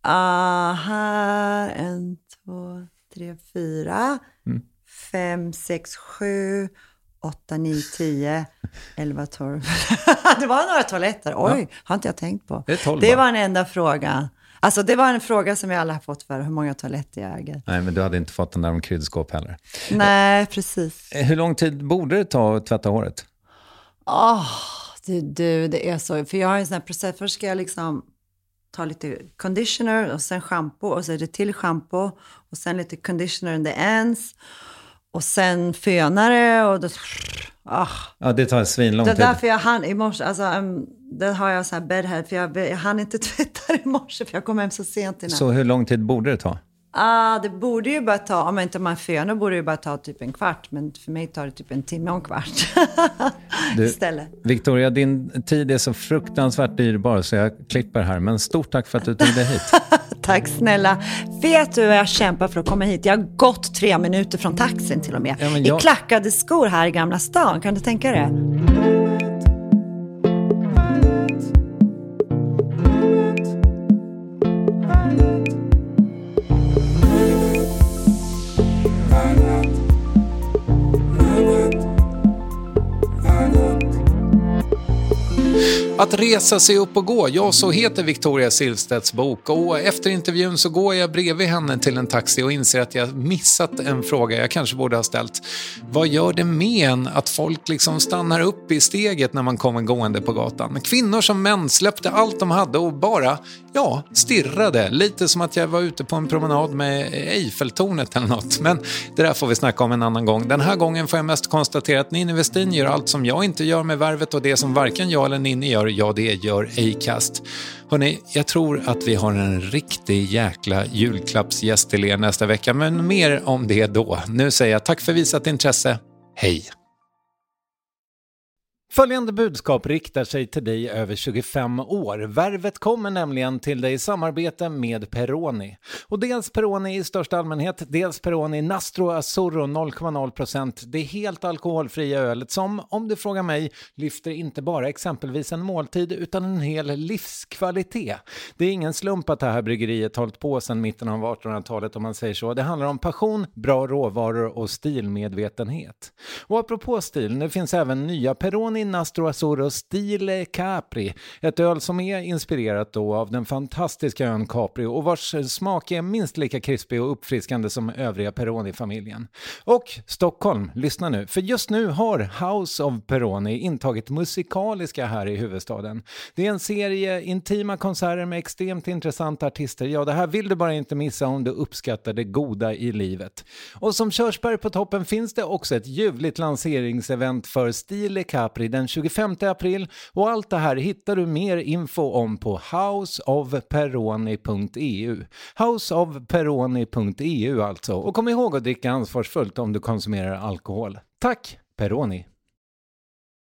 uh, här, en, två, tre, fyra, mm. fem, sex, sju, åtta, nio, tio, elva, tolv. Det var några toaletter. Oj, ja. Har inte jag tänkt på. Det, tolv, det var en enda fråga. Alltså det var en fråga som jag alla har fått för hur många toaletter jag äger. Nej, men du hade inte fått den där om kryddskåp heller. Nej, precis. Hur lång tid borde det ta att tvätta håret? Åh, oh, du, du, det är så. För jag har en sån här process. Först ska jag liksom tar lite conditioner och sen shampoo och så är det till shampoo och sen lite conditioner in the ends och sen fönare och då, ah. Ja, det tar en svinlång tid. tid. Det är därför jag hann i morse, alltså um, det har jag så här bedhead för jag, jag hann inte tvätta i morse för jag kom hem så sent innan. Så hur lång tid borde det ta? Ah, det borde ju bara ta, om inte man fönar borde det ju bara ta typ en kvart. Men för mig tar det typ en timme och en kvart du, istället. Victoria, din tid är så fruktansvärt dyrbar så jag klipper här. Men stort tack för att du tog dig hit. Tack snälla. Vet du vad jag kämpar för att komma hit? Jag har gått tre minuter från taxin till och med. Ja, jag... I klackade skor här i Gamla stan, kan du tänka dig? Att resa sig upp och gå, ja så heter Victoria Silvstedts bok och efter intervjun så går jag bredvid henne till en taxi och inser att jag missat en fråga jag kanske borde ha ställt. Vad gör det med en att folk liksom stannar upp i steget när man kommer gående på gatan? Kvinnor som män släppte allt de hade och bara, ja, stirrade. Lite som att jag var ute på en promenad med Eiffeltornet eller något. Men det där får vi snacka om en annan gång. Den här gången får jag mest konstatera att Ninni Westin gör allt som jag inte gör med Värvet och det som varken jag eller Ninni gör, ja det gör Acast. Hörrni, jag tror att vi har en riktig jäkla julklappsgäst till er nästa vecka, men mer om det då. Nu säger jag tack för visat intresse. Hej! Följande budskap riktar sig till dig över tjugofem år. Värvet kommer nämligen till dig i samarbete med Peroni. Och dels Peroni i största allmänhet, dels Peroni Nastro Azzurro noll komma noll procent. Det är helt alkoholfria ölet som, om du frågar mig, lyfter inte bara exempelvis en måltid utan en hel livskvalitet. Det är ingen slump att det här bryggeriet hållit på sedan mitten av artonhundratalet om man säger så. Det handlar om passion, bra råvaror och stilmedvetenhet. Och apropå stil, nu finns även nya Peroni Nastro Azzurro Stile Capri, ett öl som är inspirerat då av den fantastiska ön Capri och vars smak är minst lika krispig och uppfriskande som övriga Peroni-familjen. Och Stockholm, lyssna nu, för just nu har House of Peroni intagit musikaliska här i huvudstaden. Det är en serie intima konserter med extremt intressanta artister. Ja, det här vill du bara inte missa om du uppskattar det goda i livet. Och som körsbär på toppen finns det också ett ljuvligt lanseringsevent för Stile Capri den tjugofemte april och allt det här hittar du mer info om på house of peroni punkt e u. house of peroni punkt e u alltså. Och kom ihåg att dricka ansvarsfullt om du konsumerar alkohol. Tack, Peroni!